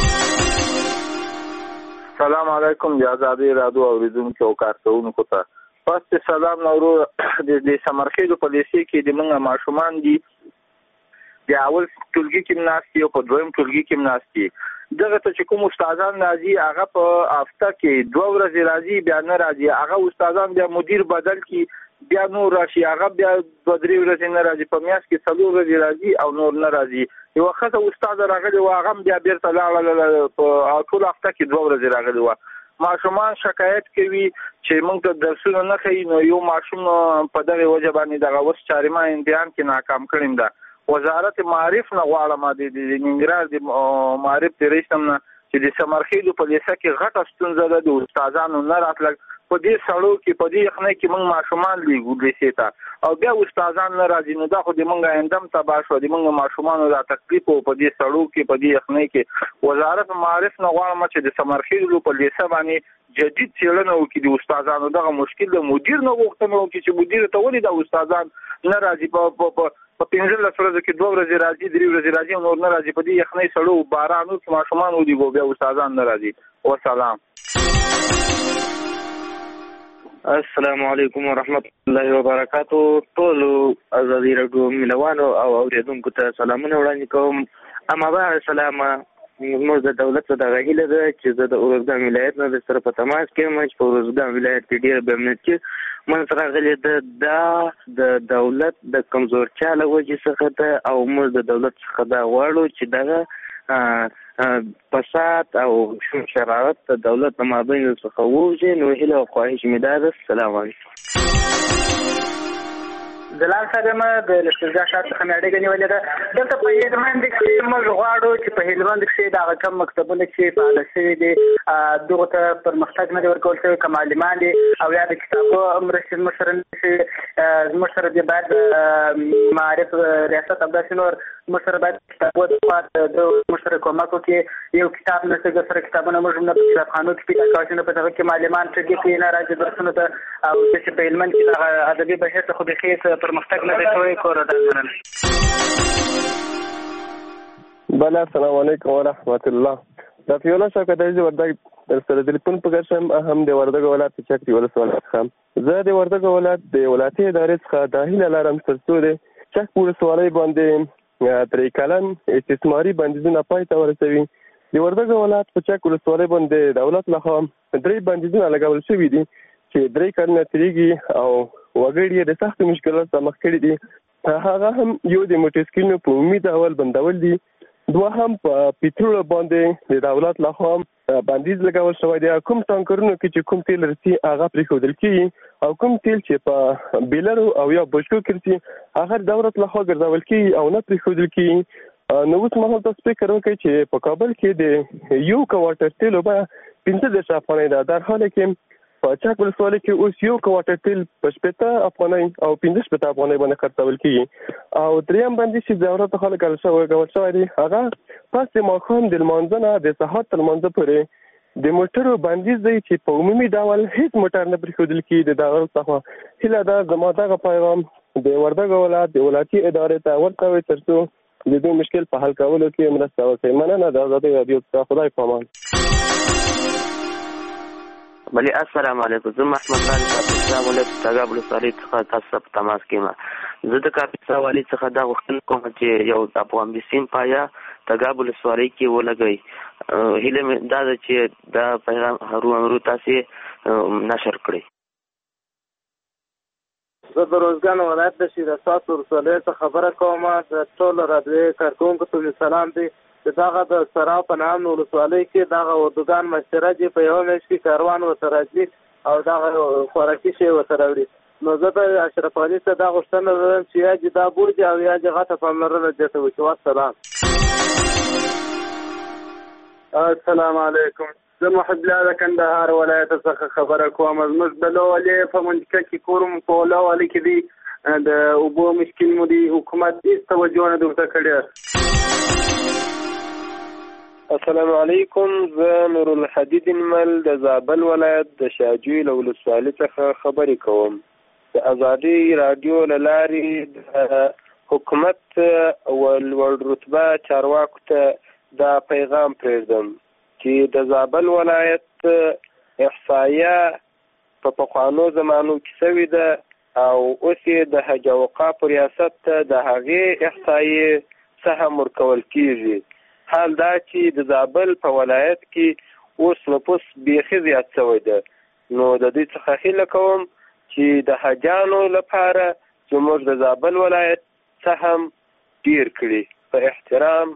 Speaker 14: سلام علیکم. د ازادۍ راډیو اوریدونکو او کارکوونکو ته پس سلام نورو. د سمرخیلو په لیسې کې د موږ ماشومان دي د اول ټولګي کې ناشتي او په دویم ټولګي کې ناشتي. دغه ته چې کوم استادان راځي هغه په هفته کې 2 ورځې راځي بیا نه راځي. هغه استادان بیا مدیر بدل کی بیا نور راشي هغه بیا 2-3 ورځې نه راځي. په میاشت کې 4 ورځې راځي او نور نه راځي. یو خاصه استاد راغلی و هغه بیا بیرته لاړ په ټول هفته کې 2 ورځې راغلی و. ماشومان شکایت کوي چې موږ ته درسونه نه کوي. نو یو ماشوم په دغه وجه باندې دغه وس چارما امتحان کې ناکام کړم. ده وزارت معارف نه غواړم د ننګرهار د معارف د رئیسم نه چې د سمرخیلو په لیسه کې غټه ستونزه ده د استادانو نه راتلل. په دې سړو کې په دې یخنۍ کې موږ ماشومان لیږو لیسې ته او بیا استادان نه راځي. نو دا خو د موږ آیندم تباه شو. د موږ ماشومانو دا تکلیف په دې سړو کې په دې یخنۍ کې وزارت معارف نه غواړم چې د سمرخیلو په لیسه باندې جدید څېړنه وکړي. د استادانو دغه مشکل د مدیر نه غوښتنه وکړي چې مدیر ته ولې د استادان نه راځي. په 15 ورځو کې 2 ورځې راځي 3 ورځې راځي نور نه راځي. په دې یخنۍ سړو بارانو کې ماشومان ودی بیا استادان نه راځي. والسلام.
Speaker 13: السلام علیکم ورحمت الله وبرکاتو. ټول ازادي راډیو مینوانو او اوریدونکو ته سلامونه وړاندې کوم. اما بعد سلام. موږ د دولت څخه غوښتل ده چې د اورګان ولایت نه سره په تماس کې چې په اورګان ولایت کې ډیر به امنیت کې من سره غلي د دولت د کمزورتیا له وجې څخه ده او موږ د دولت څخه دا غواړو چې دغه فساد او شرارت د دولت د مابین څخه ووځي. نو هیله او خواهش مې ده. السلام علیکم.
Speaker 15: دلال صاحب د لښکرګاه ښار څخه مې اړیکه نیولې ده. دلته په هلمند کې موږ غواړو چې په هلمند کې دغه کم مکتبونه چې فعال شوي دي دغه ته پرمختګ نه دی ورکول شوی، که معلمان دي او یا د کتابو مرستې زموږ سره نه شي. زموږ سره دې باید معارف ریاست همداسې نور زموږ سره باید کتابو د زموږ سره کومک وکړي. یو کتاب نه څه سره کتابونه موږ نه په کتابخانو کې پیدا کوو چې نه په دغه کې معلمان ټګي کوي نه راځي درسونو ته او چې په هلمند کې دغه ادبي بهیر ته خو بېخي پرمختګ نه دی شوی. کور ودانول.
Speaker 16: بله السلام علیکم ورحمت الله. د فیولا شوکتایي وردګ سره د تلیفون په ګرشم هم د وردګ ولایت چکري ولسوالۍ څخه. زه د وردګ ولایت د ولایتي ادارې څخه د هیله لرم ترڅو د چک ولسوالۍ باندې درې کلن استثماري بندیزونه پای ته ورسوي. د وردګ ولایت په چک ولسوالۍ باندې دولت لخوا 3 بندیزونه لګول شوي دي چې 3 کلونه تیریږي او وګړي د سخت مشکلاتو سره مخ کړي دي. هغه هم یو د موټرسایکلونو په عمومي ډول بندول دي، دوهم په پټرول باندې د دولت لخوا بندیز لګول شوی دی. کوم ټانکرونو کې چې کوم تیل رسي هغه پرېښودل کېږي او کوم تیل چې په بیلرو او یا بشکو کې رسي هغه د دولت لخوا ګرځول کېږي او نه پرېښودل کېږي. نو اوس مهال تاسو فکر وکړئ چې په کابل کې د یو کوارټر تیلو بیه 15 افغانۍ ده، در حالی کې په چک ولسوالۍ کې اوس یو کوارټر تیل په 15 افغانۍ او 15 افغانۍ باندې خرڅول کېږي. او دریم بندیز چې ضرورت خلک ګول شوی دی هغه پس د ماښام د لمانځه نه د سهار تر لمانځه پورې د موټرو بندیز دی چې په عمومي ډول هیڅ موټر نه پرېښودل کېږي. د دولت څخه هیله ده زما دغه پیغام د وردګ ولایت د ولایتي ادارې ته ورکوئ ترڅو د دې مشکل په حل کولو کې مرسته وکړي. مننه. د ازادۍ راډیو څخه خدای پامان.
Speaker 13: بلی السلام علیکم. زه محمد خالد السلام علیکم تګاب ولسوالۍ څخه تاسو په تماس کې ما. زه د کاپیسا والي څخه دا غوښتنه کوم چې یو افغان بسیم پایا تګاب ولسوالۍ کې ولګوي. هیله مې دا ده چې دا پیغام هرو تاسو نشر کړئ.
Speaker 15: زه د روزګان ولایت د شیراسات ولسوالۍ څخه خبره کوم. د ټول رادیو کارکونکو ته سلام دی. دغه د سراو په نام ولسوالۍ کې دغه اردوګان مشترک په یو میاشت کې کاروان ورته راځي او دغه خوراکي شی ورته راوړي. نو زه د اشرف علي څخه دا غوښتنه لرم چې یا دې دا بورجي او یا دې غټه پاملرنه دې ته وکړي. والسلام.
Speaker 17: السلام علیکم. زه محب الله د کندهار ولایت څخه خبره کوم. زموږ د لوولې په منطقه کې کوم په لوولې کې دی د اوبو مشکل مو دی، حکومت هیڅ توجه نه درته کړې.
Speaker 16: السلام علیکم. زه نور الحدید مل د زابل ولایت د شاجوی له ولسوالۍ څخه خبرې کوم. د ازادي رادیو له لارې د حکومت ولوړ رتبه چارواکو ته دا پیغام پرېږدم چې د زابل ولایت احصایه په پخوانو زمانو کې شوې ده او اوس یې د حج او اوقافو ریاست ته د هغې احصایې سهم ورکول کېږي. حال دا چې د زابل په ولایت کې اوس نفوس بیخي زیات شوی ده. نو د دې څخه هیله کوم چې د حجانو لپاره زموږ د زابل ولایت سهم ډیر کړي. په احترام.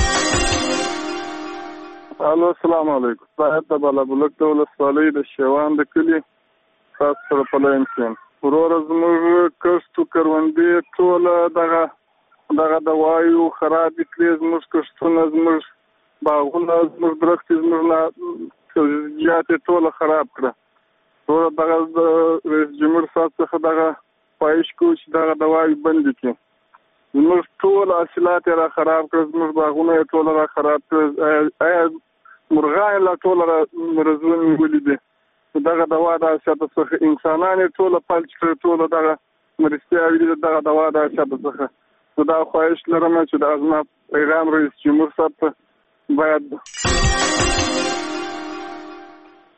Speaker 17: الو السلام علیکم. باید د بالابلوک د ولسوالۍ د شیوان د کلي خاص سره په لاین کې وروره زموږ کښتو کروندې ټوله دغه د وایو خرابې کړې. زموږ کښتونه زموږ باغونه زموږ درختې زموږ جاتې ټوله خراب کړه. وروره دغه د رئیس جمهور صاحب څخه دغه خواهش کوو چې دغه د وایو بندې کړي. زموږ ټول حاصلات یې را خراب کړه، زموږ باغونه یې ټوله را خراب کړه. آیا مرغان یې لا ټوله را مرزونه نیولي دي. دغه دوا د حاصلاتو څخه انسانان یې ټوله پلچ کړه، ټوله دغه مرستیاوې دي دغه دوا د حاصلاتو څخه. دا خواهش لرم چې د ازما پیغام رئیس جمهور صاحب ته باید.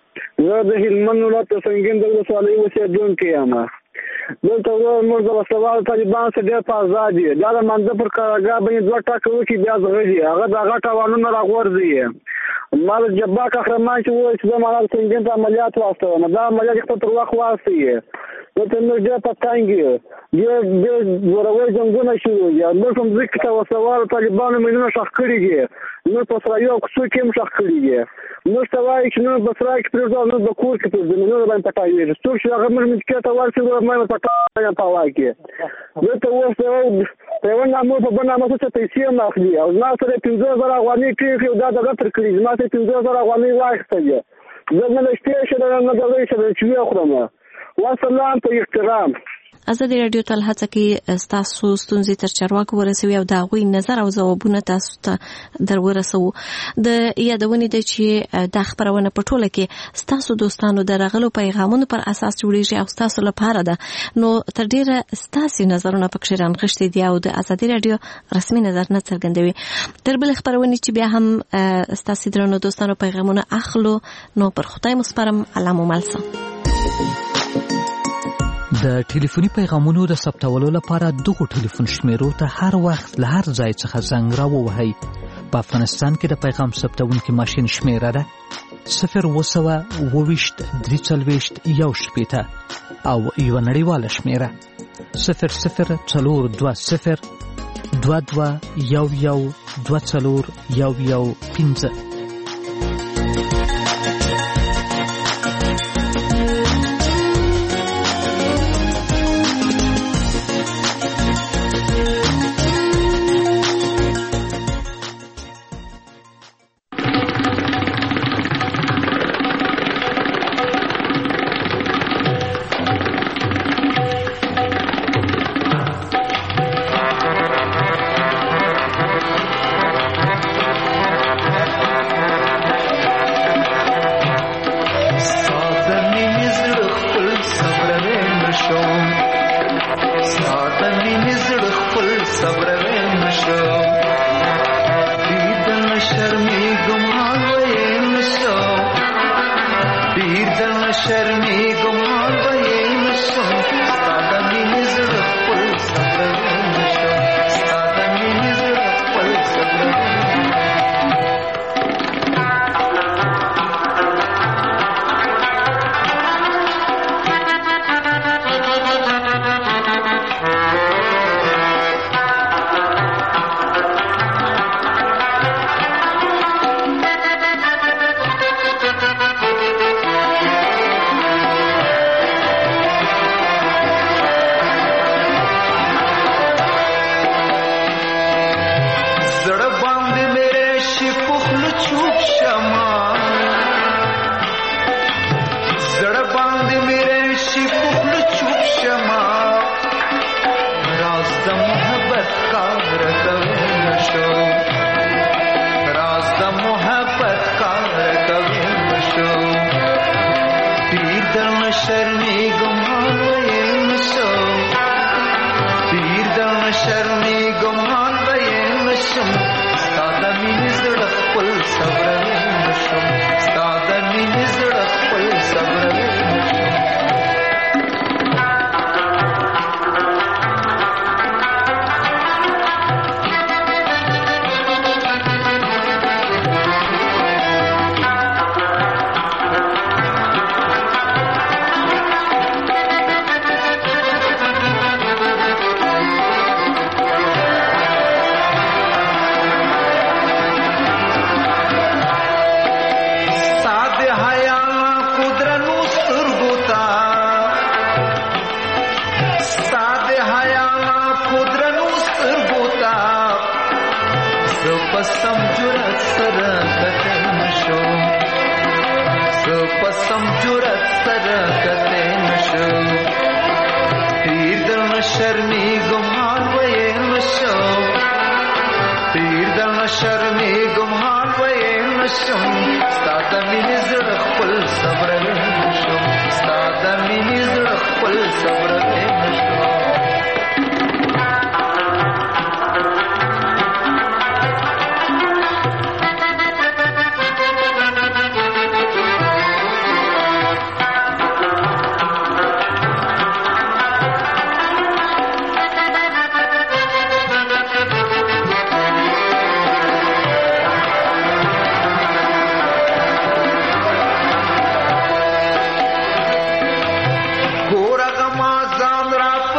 Speaker 6: زه د هلمند ولایت سنگین د ولسوالۍ اوسېدونکی یم. دلته موږ د وسلوالو طالبانو سره ډېر په ازاد دي. دا د منځه پر کارګاه باندې 2 ټاکه وکړي بیا زغږي هغه د هغه تاوانونه راغورځي. ما د جبار قهرمان چې وویل چې زه مانا سنگین ته عملیات واستوم دا عملیات خپل تر وخت واستوي. دلته موږ ډېر په تنګ یو ډېر زوروي جنګونه شروع دي. موږ کوم ځکه ته وسلوالو طالبانو مینونه ښخ کړي دي. موږ په سرایو او کوڅو کې هم ښخ کړي دي. موږ ته وایي چې نور په سرای کې پرېږدو نور په کور کې پرېږدو نور باندې پټایېږي. څوک چې هغه موږ مسکې ته ورسي نور باندې پټایي په هوا کې. دلته اوس یو نامه په بل نامه څه پیسې هم اخلي او زما سره 15,000 افغانۍ کېږي دا دغه تر کړي زما سره 15,000 افغانۍ واخیستلې. زه نه له شپې شه نه د ورځې شه چې وخورم. والسلام په احترام.
Speaker 23: ازادي رادیو تل هڅه کوي ستاسو ستونزې تر چارواکو ورسوي او د هغوی نظر او ځوابونه تاسو ته در ورسوو. د یادونې ده چې دا خپرونه په ټوله کې ستاسو دوستانو د راغلو پیغامونو پر اساس جوړیږي او ستاسو لپاره ده. نو تر ډیره ستاسو نظرونه پکې رانغښتي دي او د ازادي رادیو رسمي نظر نه څرګندوي. تر بل خپرونې چې بیا هم ستاسو درنو دوستانو پیغامونه اخلو نو پر خدای مسپارم. الله مو مل شه.
Speaker 1: د ټلیفوني پیغامونو د ثبتولو لپاره دغه ټلیفون شمیرو ته هر وخت له هر ځای څخه زنګ راووهئ. په افغانستان کې د پیغام ثبتونکي ماشین شمیره ده 02023 340 1 او یو نړیواله شمیره 0040 22 11 24 15.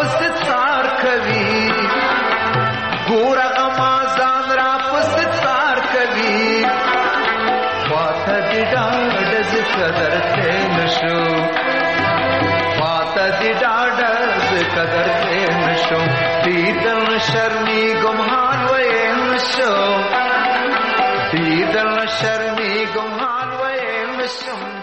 Speaker 2: پس څار کوي ګور غمازان را پس څار کوي پاته دې ډاډ ز قدر ته نشو پاته دې ډاډ ز قدر ته نشو دیدن شرمی گمهان وې نشو دیدن شرمی گمهان وې نشو